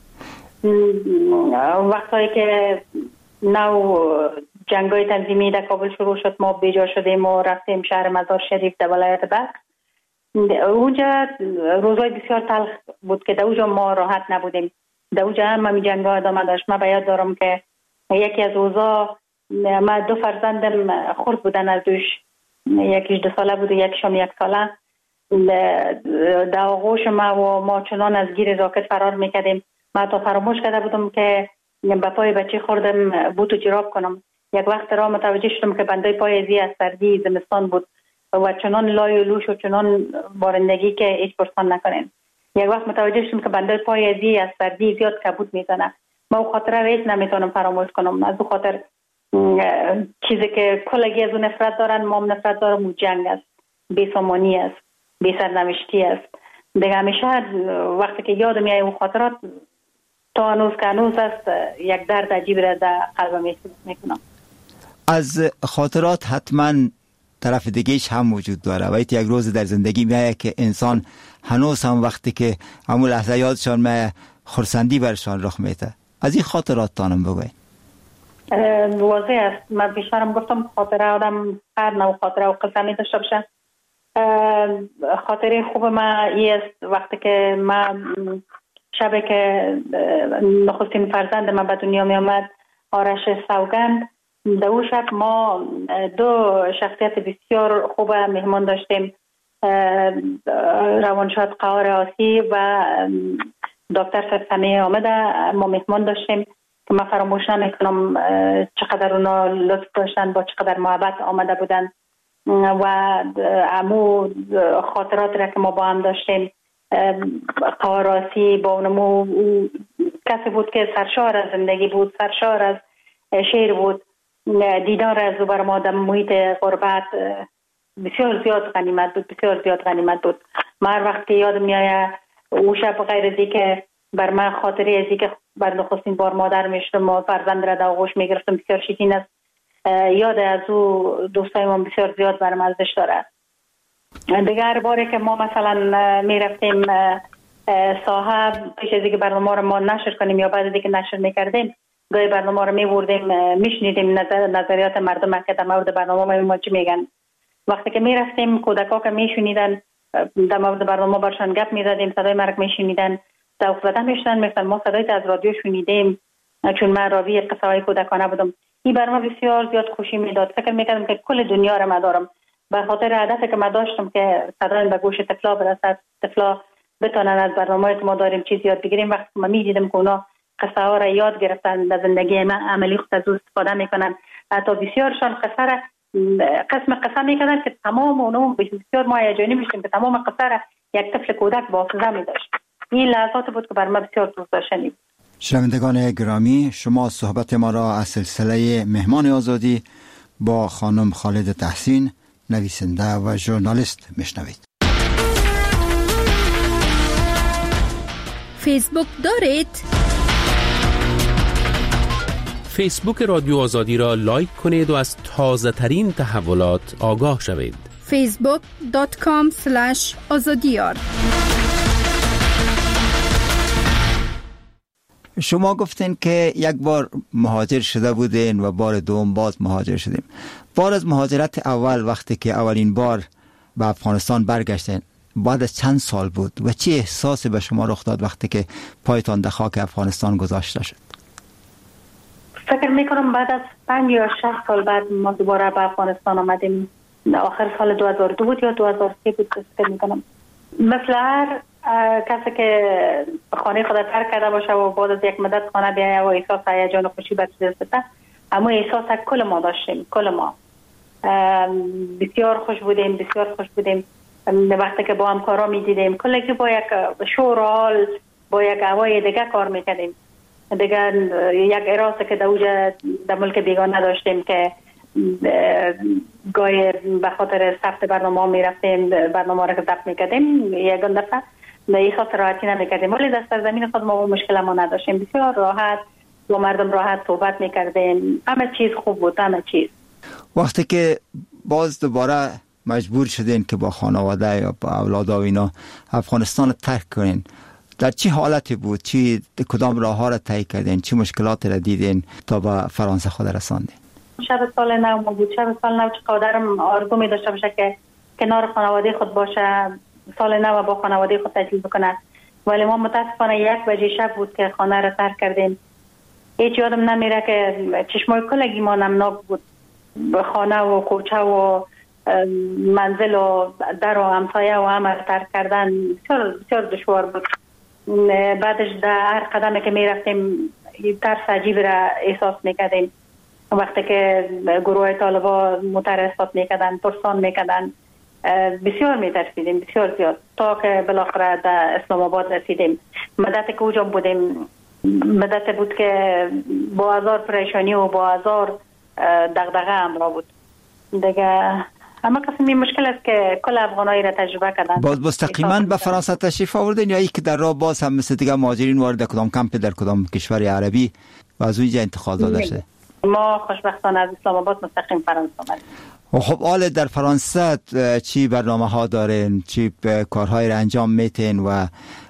Speaker 3: وقتی که نو جنگای تنظیمی در کابل شروع شد، ما بیجا شدیم و رفتیم شهر مزار شریف در ولایت بلخ. اونجا روزای بسیار تلخ بود که در اونجا ما راحت نبودیم. در اونجا هم جنگا ادامه داشت. من باید دارم که یکی از روزا ما 2 فرزندم خرد بودن از دوش، یکیش 2 ساله بود و یکیشم 1 ساله. در آغوش ما چنان از گیر راکت فرار میکردیم. من تا فراموش کرده بودم که به پای بچه خوردم بوت و جراب کنم. یک وقت را متوجه شدم که بنده پای زی از سردی زمستان بود و چنان لای و لوش و چنان بارندگی که هیچ پرسان نکنین. یک وقت متوجه شدم که بنده پای زی از سردی زیاد کبود میزنه. ما او خاطره هیچ نمیتونم فراموش کنم. از او خاطر چیزی که کلگی از اون نفرت دارن، ما هم نفرت دارم، اون جنگ است، بی‌سامانی است، بی‌سرنوشتی است. دیگه همیشه وقتی که یاد میاد اون خاطرات تا هنوز است، یک درد عجیب را در قلبم احساس میکنم.
Speaker 2: از خاطرات حتما طرف دیگهش هم وجود داره و یک روز در زندگی میایه که انسان هنوز هم وقتی که همون لحظه یادشان میایه خرسندی برشان رخ میده. از این خاطرات تانم بگوید.
Speaker 3: واضح است. من بیشترم گفتم خاطره آدم هر نوع خاطره و قصه می داشته باشه. خاطره خوب من این است وقتی که من شب که نخستین فرزند من به دنیا می آمد، آرش سوگند، در اون شب ما 2 شخصیت بسیار خوب مهمان داشتیم، روانشاد قهار آسی و دکتر سمیه آمده. ما مهمان داشتیم که من فراموش نمیکنم چقدر اونا لطف داشتن، با چقدر محبت آمده بودن و امو خاطرات را که ما با هم داشتیم. قواراسی با اونمو کسی بود که سرشار از زندگی بود، سرشار از شعر بود. دیدار از او بر ما در محیط غربت بسیار زیاد غنیمت بود، بسیار زیاد غنیمت بود. من هر وقت که یادم میاد او شب غیر از که بر من خاطری از که بر نخستین بار مادر میشدم و فرزند را در آغوش میگرفتم بسیار شیرین است. یاد از او دوستای ما بسیار زیاد برام ارزش داره. دیگر باره که ما مثلا میرفتیم صاحب پیش از اینکه برنامه رو ما نشر کنیم یا بعد از اینکه نشر میکردیم گاهی برنامه رو میبردیم میشنیدیم نظریات مردم که در مورد برنامه ما چی میگن. وقتی که میرفتیم کودکا که میشنیدن در مورد برنامه برشان گپ میزدیم، صدای مرگ میشنیدن، ذوق زده میشدن، میگفتن ما صدای از رادیو شنیدیم چون من راوی قصه های کودکانه بودم. این برنامه بسیار زیاد خوشی میداد. فکر میکردم که کل دنیا رو مدارم به خاطر هدفی که من داشتم که صدای به گوش طفلا برسد، طفلا بتونن از برنامه‌ای که ما داریم چیز یاد بگیریم. وقتی من میدیدم که اونا قصه ها را یاد گرفتن در زندگی من عملی خود از استفاده میکنن، حتی بسیارشان قصه را قسم میکردن که تمام اونو بسیار ما هیجانی میشیم که تمام قصه را یک طفل کودک با حافظه میداشت. این لحظات بود که بر من بسیار دوست داشتنی بود.
Speaker 2: شنوندگان گرامی، شما صحبت ما را از سلسله مهمان آزادی با خانم خالد تحسین، نویسنده و ژورنالیست میشنوید.
Speaker 6: فیسبوک دارید؟
Speaker 16: فیسبوک رادیو آزادی را لایک کنید و از تازه ترین تحولات آگاه شوید.
Speaker 6: facebook.com/azadiyar.
Speaker 2: شما گفتین که یک بار مهاجر شده بودین و بار دوم باز مهاجر شدیم. بار از مهاجرت اول وقتی که اولین بار به افغانستان برگشتین بعد از چند سال بود و چه احساسی به شما رخ داد وقتی که پایتان در خاک افغانستان گذاشته شد؟
Speaker 3: فکر میکنم بعد از 5 یا 6 سال بعد ما دوباره به افغانستان آمدیم. آخر سال 2002 بود یا 2003 بود فکر میکنم. مثل هر کسی که خانه خود ترک کرده باشه و بعد از یک مدت خانه بیایه و احساس هیجان و خوشی به دست بده، اما احساس کل ما داشتیم، کل ما بسیار خوش بودیم، بسیار خوش بودیم. وقتی که با همکارا میدیدیم کلی که با یک شورال با یک هوای دیگه کار میکردیم، دیگه یک اراده که در ملک بیگانه نداشتیم که گاهی به خاطر ثبت برنامه میرفتیم، برنامه را که ضبط میکردیم یکان دفعه احساس راحتی نمیکردیم، ولی در سرزمین خود ما مشکل ما نداشتیم، بسیار راحت با مردم راحت صحبت میکردیم، همه چیز خوب بود، همه چیز.
Speaker 2: وقتی که باز دوباره مجبور شدین که با خانواده یا با اولاد و اینا افغانستان رو ترک کنین، در چه حالتی بود؟ کدام راه ها را طی کردین؟ چه مشکلاتی را دیدین تا به فرانسه خود رساندین؟
Speaker 3: شب سال نو ما بود. شب سال نو چقدرم آرزو می داشته باشه که کنار خانواده خود باشه، سال نو با خانواده خود تجلیل بکنه، ولی ما متاسفانه 1 بجه شب بود که خانه را ترک کردیم. هیچ یادم نمیره که چشمای کلگی ما نمناک بود، خانه و کوچه و منزل و در و همسایه و همه ترک کردن بسیار دشوار بود. بعدش در هر قدمی که می رفتیم ترس عجیب را احساس میکردیم. وقتی که گروه طالبا مترصد میکردن، پرسان میکردن، بسیار میترسیدیم، بسیار زیاد، تا که بالاخره در اسلام آباد رسیدیم. مدت که اوجا بودیم مدت بود که با هزار پریشانی و با هزار دغدغه همراه بود دیگه. اما قسمی مشکل است که کل افغانایی را تجربه کردن.
Speaker 2: باز مستقیما به فرانسه تشریف آوردین یا که در راه باز هم مثل دیگه مهاجرین وارد کدام کمپ در کدام کشور عربی و از اونجا انتقال داده شده؟
Speaker 3: ما خوشبختانه از اسلام آباد مستقیم فرانسه آمدیم.
Speaker 2: خب حال در فرانسه چی برنامه ها دارین؟ چی کارهای را انجام میتین و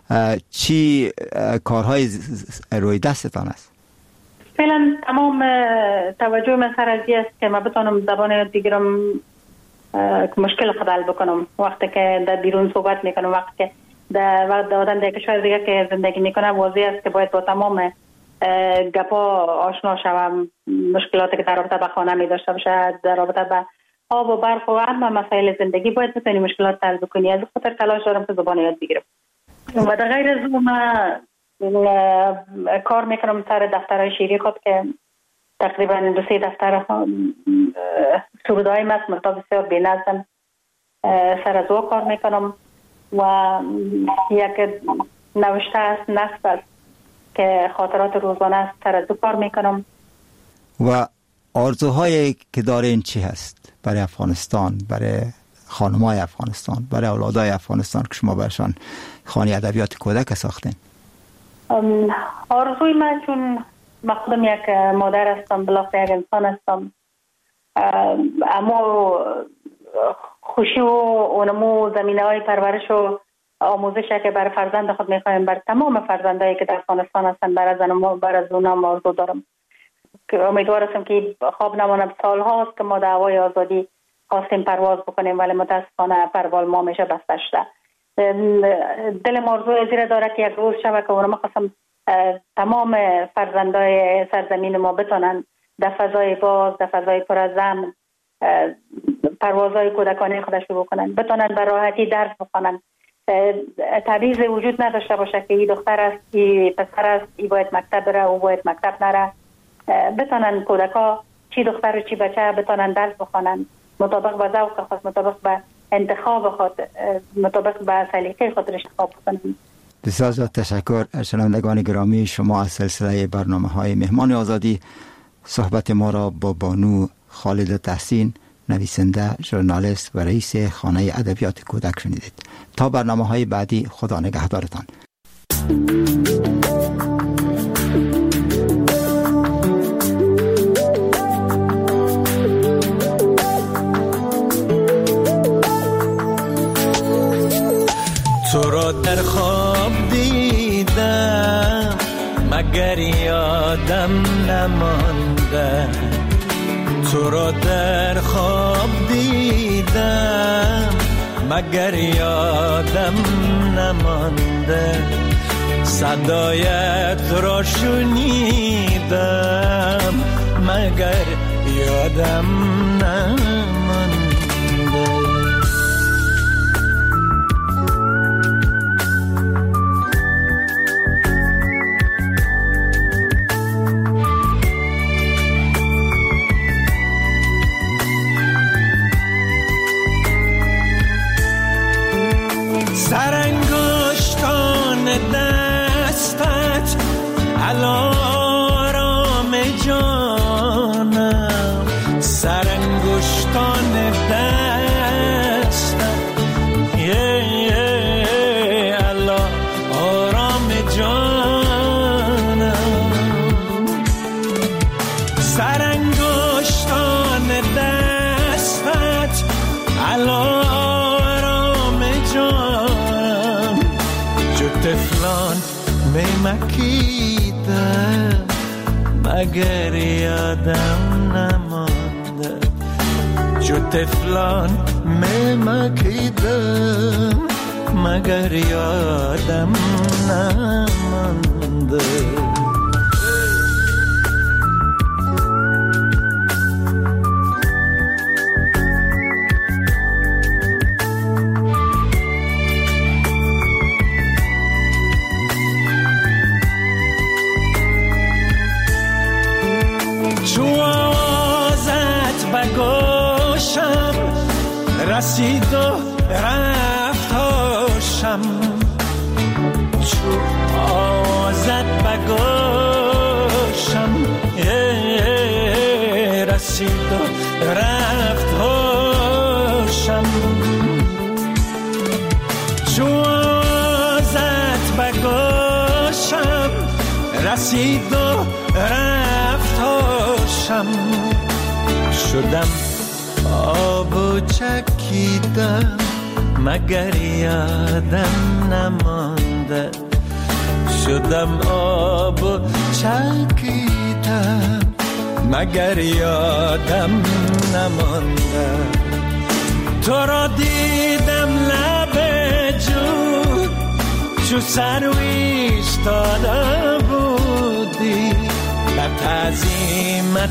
Speaker 2: چی کارهای روی دستتان است؟
Speaker 3: فعلا تمام توجه من سر از است که ما بتونم زبان یاد بگیرم که مشکل خود حل بکنم. وقتی که در بیرون صحبت میکنم، وقتی که در آدم در کشور دیگه که زندگی میکنه، واضح است که باید با تمام گپا آشنا شوم. مشکلاتی که در رابطه به خانه می داشته باشه، در رابطه به آب و برق و همه مسائل زندگی، باید بتونی مشکلات حل بکنی. از خاطر تلاش دارم که زبان یاد بگیرم. و در غیر از اون کار میکنم سر دفترهای شیری خود که تقریبا 2-3 دفتر سرودهای است مرتبط بسیار بی‌نظم سر از او کار میکنم و یک نوشته است نصب است که خاطرات روزانه است سر از او کار میکنم.
Speaker 2: و آرزوهایی که دارین چی هست برای افغانستان، برای خانمای افغانستان، برای اولادای افغانستان که شما برشان خانه ادبیات کودک ساختین؟
Speaker 3: آرزوی من، چون من خودم یک مادر هستم، بالاخره یک انسان هستم، اما خوشی و اونمو زمینه های پرورش و آموزش که برای فرزند خود میخوایم، بر تمام فرزندایی که در افغانستان هستن، برای اونم آرزو دارم که امیدوار هستم که خواب نمانم. سال هاست که ما دعوای آزادی خواستیم پرواز بکنیم ولی متاسفانه پروال ما میشه بسته شده. دلم آرزوی زیر داره که یک روز شبه که اونم خواستم تمام فرزندای سرزمین ما بتونن در فضای باز، در فضای پر از امن پروازهای کودکانه خود شروع کنن، بتونن به راحتی درس بخونن، تبعیض وجود نداشته باشه که این دختر است، این پسر است، این باید مکتب بره، او باید مکتب نره. بتونن کودکا چی دختر و چی بچه بتونن درس بخونن مطابق به ذوق خود، مطابق به انتخاب خود، مطابق به سلیقه خود انتخاب کنن.
Speaker 2: بسیار زیاد تشکر. شنوندگان گرامی، شما از سلسله برنامه‌های مهمان آزادی صحبت ما را با بانو خالد تحسین، نویسنده، ژورنالیست و رئیس خانه ادبیات کودک شنیدید. تا برنامه‌های بعدی، خدا نگهدارتان.
Speaker 5: تو را در خواب دیدم مگر یادم نمانده، تو را در خواب دیدم مگر یادم نمانده، صدایت را شنیدم مگر یادم نمانده. سرانگشتان دستت علارام جانم، سرانگشتان دستت علارام جانم، سرانگشتان دستت علارام جانم، طفلان می مکیدم مگر یادم نمانده، چو طفلان می مکیدم مگر یادم نمانده. رسید و رفت هاشم، چو آوازت بگوشم رسید و رفت هاشم، چو آوازت بگوشم رسید و رفت هاشم، شدم آب و چکیدم مگر یادم نمانده، شدم آب و چکیدم مگر یادم نمانده، تو را دیدم لب جود چو سرویش داده بودی، به تعظیمت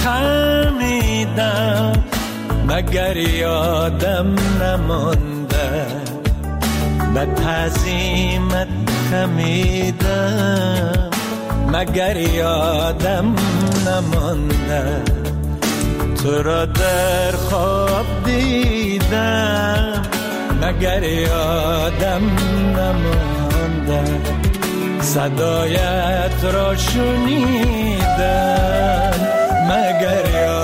Speaker 5: خمیدم مگر یادم نمانده، به تعظیمت خمیدم مگر یادم نمانده تو را در خواب دیدم مگر یادم نمانده صدایت را شنیدم مگر